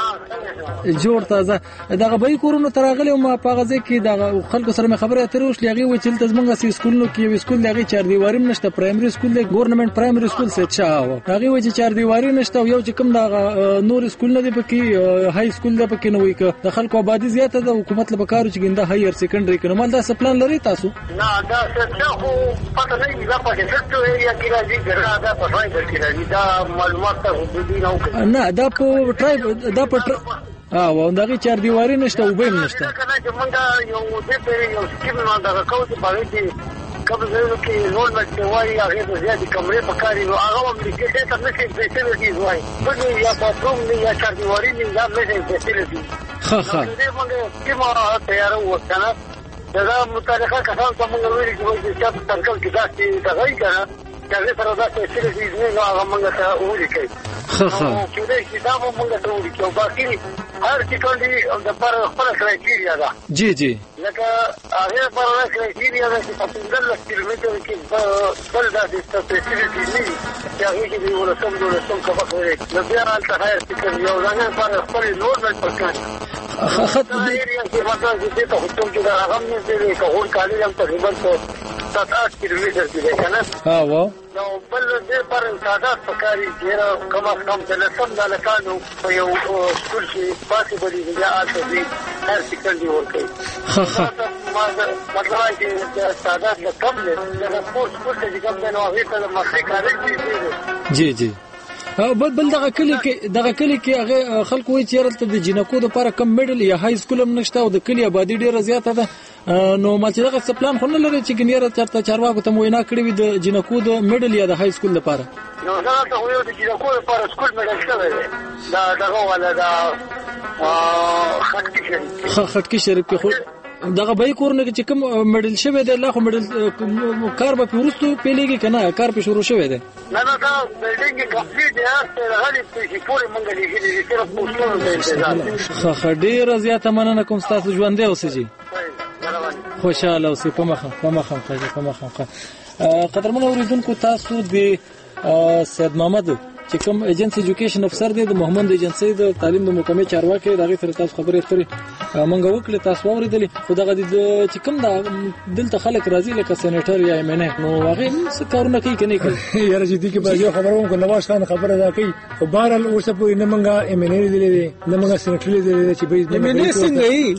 جوړ تازه دغه به کورونو ترغلی او ما په غزه کې دغه خلکو سره خبره اترې وشلې هغه و چې تاسو سي سکولونو کې یو سکول لغې چار دیواری نشته پرایمري سکول دی ګورنمنت پرایمري سکول څه چاو هغه و چې چار دیواری نشته او یو چې کوم دغه نور سکول نه دی پکې های سکول دی پکې نو وي ک د خلکو آبادی زیاته د حکومت له کارو چې ګنده هایر سیکنډري کې نو مال دا سپلان لري تاسو نه دا څه خو پته نه دی دا په سټو ایریا کې راځي ګرځا دا په فایبر کې راځي دا معلومات ته حدودي نه نه دا په ټرایب دا په ها و دغه چار دیواری نشته او بیم نشته کنه چې موږ یو د دې یو سکیم نه دا کوو چې باندې چې کوم ځای کې نور مټ وایي هغه د زیاتې کمرې په کاری نو هغه هم لیکل څه ته نشي فیسیلیټیز وایي بل یا باتروم نه یا چار دیواری نه یا نه فیسیلیټیز ها ها دې موږ کیما تیار وکړه دا متعلقه کسان ته موږ ویل چې چې ترکل کې داسې دغه کنه چې سره دا فیسیلیټیز نه هغه موږ ته ولیکي ها ها چې دا دا موږ ته ولیکي او باقي هر څه ټول د پر خپل کرایټیریا ده جی جی لکه هغه پر کرایټیریا ده چې په پنځه کیلومتر کې بل د فیسیلیټی نه چې هغه کې دی ولسم ولسم کبه نو بیا حالت خیر چې یو ځای پر خپل نورمال پرکان خط ایریا کې مطلب چې ته خپل کې دا هغه نه دی که هور کالي هم تقریبا سات آٹھ کیلومتر دی کنه ها و نو بل دې پر امتیازات پکاري چې کوم کم تلسم د لکانو په یو سکول کې پاسبل دی یا اته دی هر سکندي ورکي ها ها مطلب چې ساده کم نه د سپورت سکول کې کوم نه هغه ته مخې کاري جی جی بل بل دغه کلی کې دغه کلی کې هغه خلکو وی چیرته د جنکو د لپاره کم میډل یا های سکول هم نشته او د کلی آبادی ډیره زیاته ده نو ما چې دغه سپلان خو نه لري چې ګنیره چرته چارواکو ته وینا کړی وي د جنکو د میډل یا د های سکول لپاره نو دا ته یو د جنکو لپاره سکول میډل شته دا دغه ولا دا خټکی شریف خټکی شریف کې خو دغه به کورنه چې کوم میډل شوی دی الله خو میډل کار به ورستو پیلېږي کنه کار په شروع شوی دی نه نه دا بلډینګ کمپلیټ دی هغه غالي چې پوره مونږ لګیږي چې تر پوسټونو ته انتظار خو ډیر زیاته مننه کوم تاسو ژوند دی اوسې خوشاله اوسې په مخه په مخه په مخه قدرمن اوریدونکو تاسو د سید محمد چې کوم ایجنسی ایجوکیشن افسر دی د محمد ایجنسی د تعلیم د محکمې چارواکي دغه سره تاسو خبرې اترې مونږ وکړه تاسو اوریدلې خو دغه د چې کوم د دلته خلک راځي لکه سېنیټر یا ایم ان ای نو هغه څه کارونه کوي کني کوي یاره چې دې کې به یو خبرونه کو نواز خان خبره ده کوي خو بهرال اوسه په نه مونږه ایم ان ای دې نه مونږه سېنیټر دې چې به ایم ان ای څنګه ای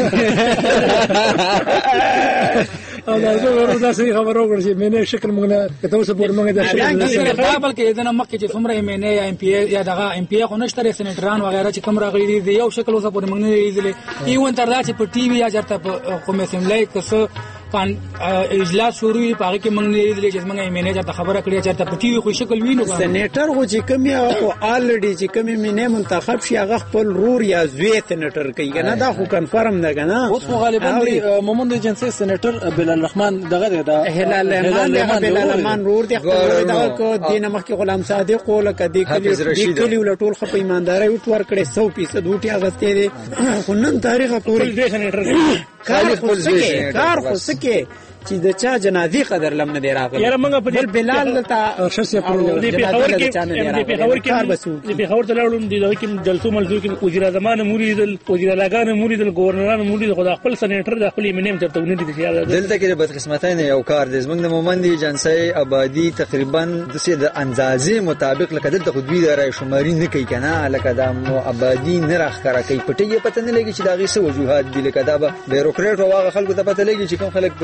او دا زه دا صحیح خبرو ورشي مینه شکل مونږ نه کته اوسه په مونږه د شکل دا بلکې دا مکه چې څومره ایم ان ای یا ام پی ای یا دغه ام پی ای خو نشته سېنیټران وغیرہ چې کوم راغلي دي یو شکل اوسه په مونږ نه لیدل ایون تر دا چې په ټي وي یا چرته په کوم اسمبلی کې کان اجلاس شروع پاره کې مونږ نه لیدل چې مونږه مینیجر ته خبره کړې چې ته په ټي وي خو شکل وینو سېنیټر خو چې کوم یو الریډي چې کوم مینه منتخب شي هغه خپل رور یا زوی سېنیټر کوي کنه دا خو کنفرم ده کنه اوس غالبا مومند ایجنسی سېنیټر بلال الرحمن دغه دا هلال الرحمن بلال الرحمن رور دی خپل دا کو دینه مخ کې غلام صادق او لکه دی کلی کلی ولټول خو په ایمانداري وټ ور کړې سو فیصد وټي اغستې دي خو نن تاریخ پورې کار خو سکه کار خو سکه چې د چا جنازي قدر لم نه دی راغلی یاره موږ په بلال ته شخصي پرو د پیښور کې د پیښور کې د پیښور ته لاړم د دوی کې جلسو ملزو کې وزیر اعظم موریدل وزیر اعلیګان موریدل گورنران موریدل خدای خپل سېنیټر د خپل منیم چرته ونی دي چې دلته کې بد قسمتای نه یو کار د زمنګ د مومند ایجنسی آبادی تقریبا د سید اندازې مطابق لکه دلته خو دوی د رای شماري نه کوي کنه لکه د آبادی نه راخره کوي پټي پته نه لګي چې دا غي څه وجوهات دي لکه دا به بیروکریټ او هغه خلکو ته پته لګي چې کوم خلک په دې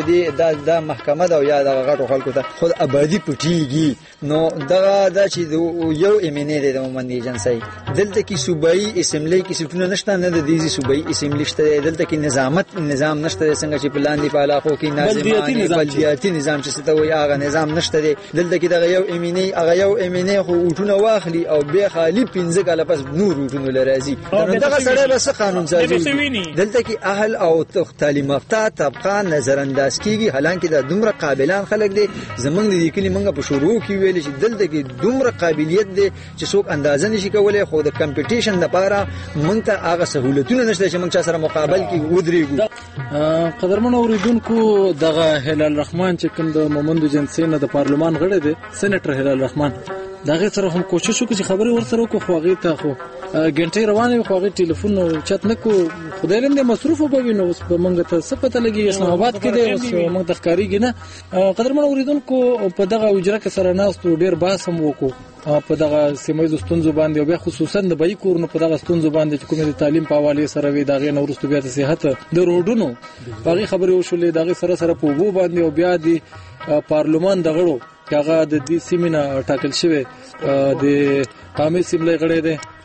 یا د محکمه دا یا د غټو خلکو ته خود آبادی پټیږي. نو دا دا چې یو امینه دی د مومند ایجنسی دلته کې صوبایي اسمبلی کې سټونه نشته، نه د دې صوبایي اسمبلی شته، دلته کې نظامت نظام نشته څنګه چې په لاندې په علاقو کې نظامي بلدیاتي نظام چې څه وایي هغه نظام نشته دی. دلته کې د یو امینه هغه یو امینه خو وټونه واخلي او به خالی پنځه کاله پس نور وټونه لرازي. دغه سره بس قانون سازي دلته کې اهل او تعلیم یافته طبقه نظر انداز کیږي، حالانکه دا دومره قابلان خلک دي. زمونږ د کلی منګه په شروع کې ویل چې دلته کې دومره قابلیت دي چې څوک اندازه نشي کولای، خو د کمپټیشن لپاره مونږ ته هغه سہولتونه نشته چې مونږ سره مقابل کې ودرېږو. قدرمن اوریدونکو دغه هلال رحمان چې کوم د مومند ایجنسی نه د پارلمان غړی دی سېنیټر هلال رحمان دغه سره هم کوشش وکړي خبري ورسره وکړو، خو هغه ته خو ګنټي روانه خو هغه ټلیفون چت نکو خدای لم د مصروف وبوي نو اوس په منګه ته څه پته لګي اسلام آباد کې دی اوس موږ د ښکاریږي نه. قدرمن اوریدونکو په دغه اجرا کې سره ناستو ډیر باس هم وکړو په دغه سیمایي ستونزو باندې او بیا خصوصا د بای کورونو په دغه ستونزو باندې چې کومه د تعلیم په حواله سره وي دغه نورستو بیا د صحت د روډونو هغه خبرې وشولې دغه سره سره په وو باندې او بیا د پارلمان دغړو هغه د دې سیمینه ټاکل شوی د قومي سیملې غړي دی